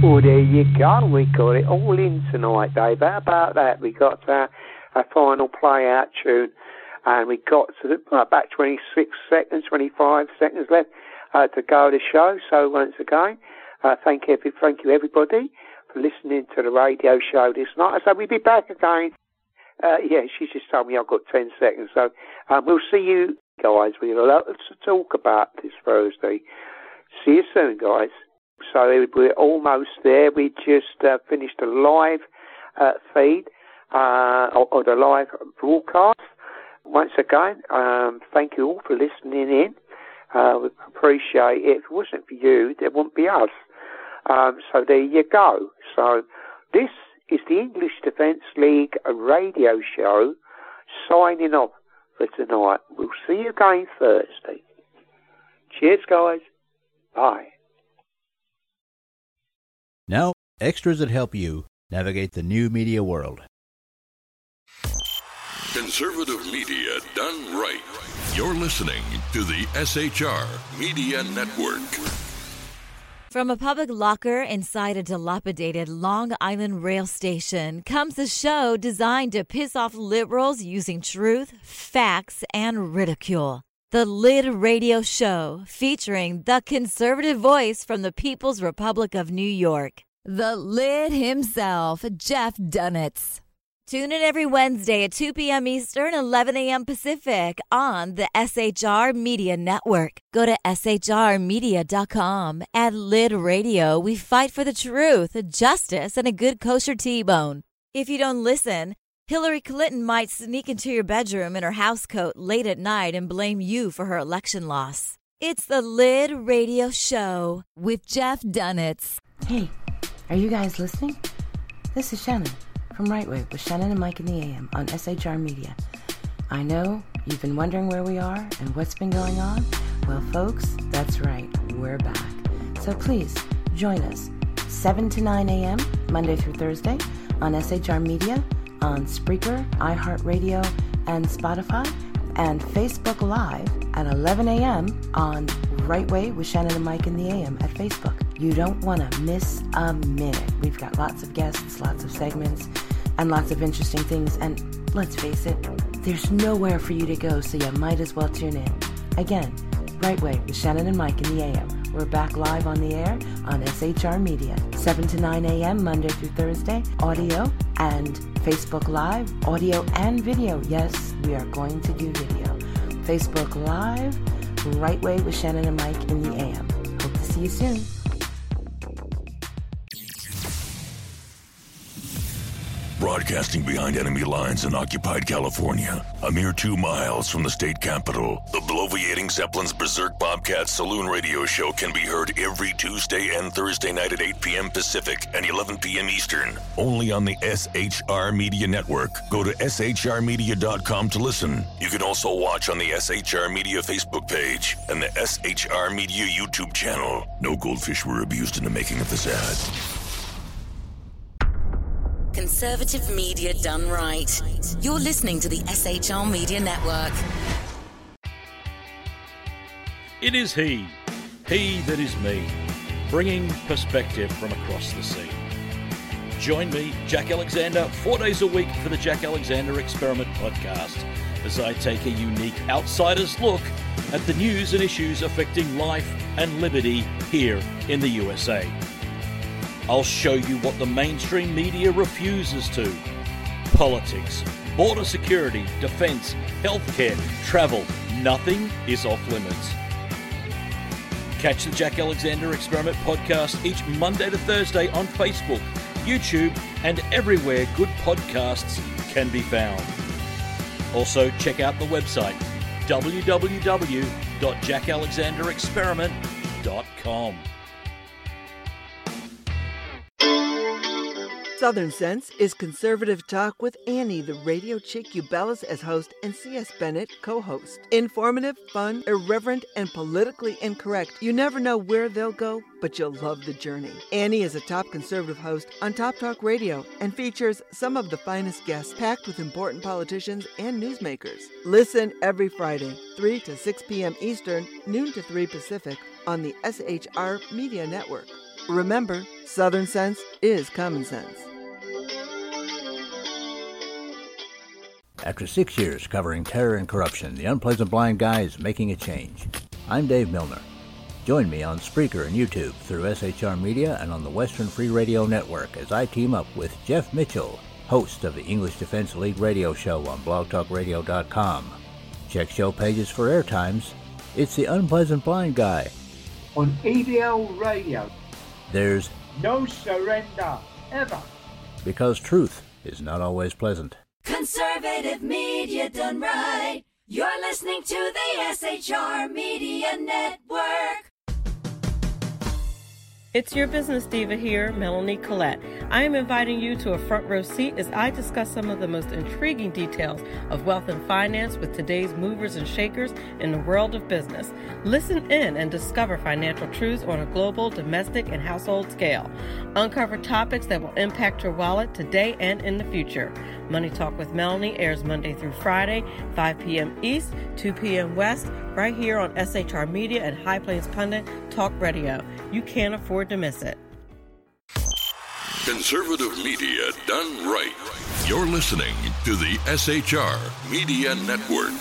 Well, there you go. We got it all in tonight, Dave. How about that? We got uh, a final play-out tune, and we got to uh, about twenty-six seconds, twenty-five seconds left uh, to go the show. So once again, uh, thank you, thank you everybody for listening to the radio show this night. So we'll be back again. Uh, yeah, she just told me I've got ten seconds. So um, we'll see you guys. We've got a lot to talk about this Thursday. See you soon, guys. So we're almost there. We just uh, finished the live uh, feed uh, or, or the live broadcast. Once again, um, thank you all for listening in. Uh, we appreciate it. If it wasn't for you, there wouldn't be us. Um, so there you go. So this is the English Defence League radio show signing off for tonight. We'll see you again Thursday. Cheers, guys. Bye. Now, extras that help you navigate the new media world. Conservative media done right. You're listening to the S H R Media Network. From a public locker inside a dilapidated Long Island rail station comes a show designed to piss off liberals using truth, facts, and ridicule. The Lid Radio Show, featuring the conservative voice from the People's Republic of New York, the Lid himself, Jeff Dunetz. Tune in every Wednesday at two p.m. Eastern, eleven a.m. Pacific on the S H R Media Network. Go to S H R media dot com. At Lid Radio, we fight for the truth, justice, and a good kosher T-bone. If you don't listen, Hillary Clinton might sneak into your bedroom in her housecoat late at night and blame you for her election loss. It's the Lid Radio Show with Jeff Dunetz. Hey, are you guys listening? This is Shannon from Right Way with Shannon and Mike in the A M on S H R Media. I know you've been wondering where we are and what's been going on. Well, folks, that's right. We're back. So please join us seven to nine a.m. Monday through Thursday on S H R Media, on Spreaker, iHeartRadio, and Spotify, and Facebook Live at eleven a.m. on Right Way with Shannon and Mike in the A M at Facebook. You don't want to miss a minute. We've got lots of guests, lots of segments, and lots of interesting things. And let's face it, there's nowhere for you to go, so you might as well tune in. Again, Right Way with Shannon and Mike in the A M. We're back live on the air on S H R Media, seven to nine a.m. Monday through Thursday, audio and Facebook Live, audio and video. Yes, we are going to do video. Facebook Live, Right Way with Shannon and Mike in the A M. Hope to see you soon. Broadcasting behind enemy lines in occupied California, a mere two miles from the state capitol, the bloviating Zeppelin's Berserk Bobcat Saloon Radio Show can be heard every Tuesday and Thursday night at eight p.m. Pacific and eleven p.m. Eastern, only on the S H R Media Network. Go to S H R media dot com to listen. You can also watch on the S H R Media Facebook page and the S H R Media YouTube channel. No goldfish were abused in the making of this ad. Conservative media done right. You're listening to the S H R Media Network. It is he, he that is me, bringing perspective from across the sea. Join me, Jack Alexander, four days a week for the Jack Alexander Experiment podcast, as I take a unique outsider's look at the news and issues affecting life and liberty here in the U S A. I'll show you what the mainstream media refuses to. Politics, border security, defense, healthcare, travel, nothing is off limits. Catch the Jack Alexander Experiment podcast each Monday to Thursday on Facebook, YouTube, and everywhere good podcasts can be found. Also, check out the website w w w dot jack alexander experiment dot com. Southern Sense is conservative talk with Annie, the radio chick you bellows as host, and C S. Bennett co-host. Informative, fun, irreverent, and politically incorrect. You never know where they'll go, but you'll love the journey. Annie is a top conservative host on Top Talk Radio and features some of the finest guests packed with important politicians and newsmakers. Listen every Friday, three to six p.m. Eastern, noon to three Pacific, on the S H R Media Network. Remember, Southern sense is common sense. After six years covering terror and corruption, the Unpleasant Blind Guy is making a change. I'm Dave Milner. Join me on Spreaker and YouTube through S H R Media and on the Western Free Radio Network as I team up with Jeff Mitchell, host of the English Defense League radio show on blog talk radio dot com. Check show pages for airtimes. It's the Unpleasant Blind Guy. On E D L Radio. There's no surrender, ever. Because truth is not always pleasant. Conservative media done right. You're listening to the S H R Media Network. It's your business diva here, Melanie Collette. I am inviting you to a front row seat as I discuss some of the most intriguing details of wealth and finance with today's movers and shakers in the world of business. Listen in and discover financial truths on a global, domestic, and household scale. Uncover topics that will impact your wallet today and in the future. Money Talk with Melanie airs Monday through Friday, five p.m. East, two p.m. West, right here on S H R Media and High Plains Pundit Talk Radio. You can't afford to miss it. Conservative media done right. You're listening to the S H R Media Network.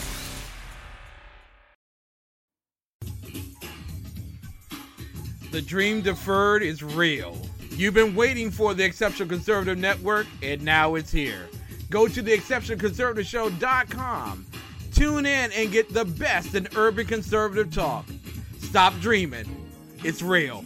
The dream deferred is real. You've been waiting for the Exceptional Conservative Network, and now it's here. Go to the exceptional conservative show dot com. Tune in and get the best in urban conservative talk. Stop dreaming. It's real.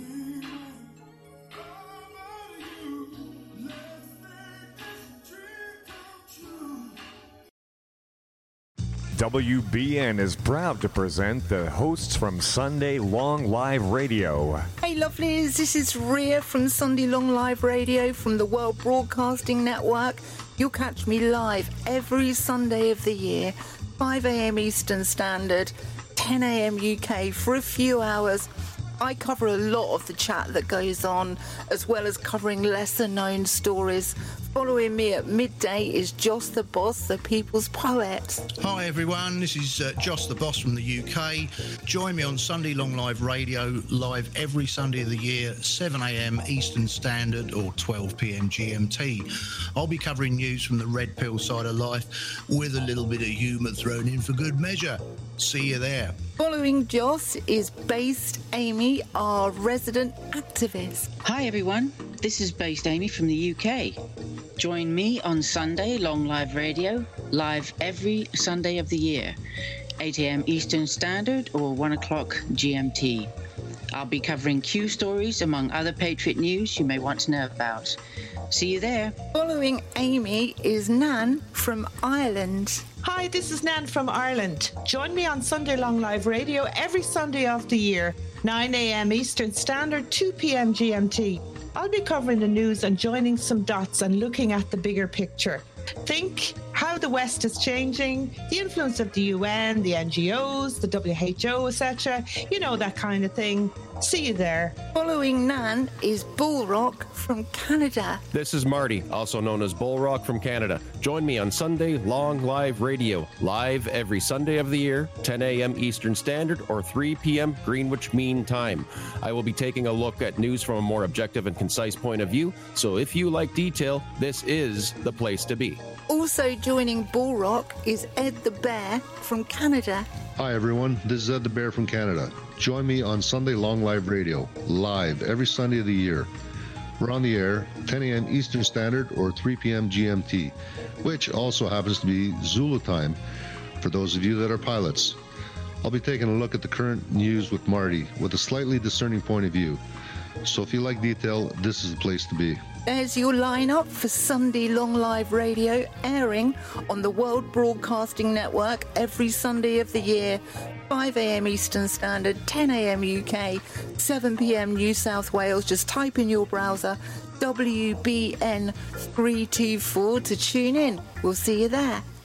W B N is proud to present the hosts from Sunday Long Live Radio. Hey lovelies, this is Rhea from Sunday Long Live Radio from the World Broadcasting Network. You'll catch me live every Sunday of the year, five a.m. Eastern Standard, ten a.m. U K for a few hours. I cover a lot of the chat that goes on, as well as covering lesser known stories. Following me at midday is Joss the Boss, the People's Poet. Hi everyone, this is uh, Joss the Boss from the U K. Join me on Sunday Long Live Radio, live every Sunday of the year, seven a.m. Eastern Standard or twelve p.m. G M T. I'll be covering news from the red pill side of life with a little bit of humour thrown in for good measure. See you there. Following Joss is Based Amy, our resident activist. Hi everyone, this is Based Amy from the U K. Join me on Sunday Long Live Radio, live every Sunday of the year, eight a.m. Eastern Standard or one o'clock G M T. I'll be covering Q stories among other Patriot news you may want to know about. See you there. Following Amy is Nan from Ireland. Hi, this is Nan from Ireland. Join me on Sunday Long Live Radio every Sunday of the year, nine a.m. Eastern Standard, two p.m. G M T. I'll be covering the news and joining some dots and looking at the bigger picture. Think how the West is changing, the influence of the U N, the N G Os, the W H O, et cetera. You know, that kind of thing. See you there. Following Nan is Bullrock from Canada. This is Marty, also known as Bullrock from Canada. Join me on Sunday Long Live Radio, live every Sunday of the year, ten a.m. Eastern Standard or three p.m. Greenwich Mean Time. I will be taking a look at news from a more objective and concise point of view, so if you like detail, this is the place to be. Also joining Bullrock is Ed the Bear from Canada. Hi everyone, this is Ed the Bear from Canada. Join me on Sunday Long Live Radio, live every Sunday of the year. We're on the air, ten a.m. Eastern Standard or three p.m. G M T, which also happens to be Zulu time for those of you that are pilots. I'll be taking a look at the current news with Marty with a slightly discerning point of view. So if you like detail, this is the place to be. There's your lineup for Sunday Long Live Radio, airing on the World Broadcasting Network every Sunday of the year, five a.m. Eastern Standard, ten a.m. U K, seven p.m. New South Wales. Just type in your browser W B N three two four to tune in. We'll see you there.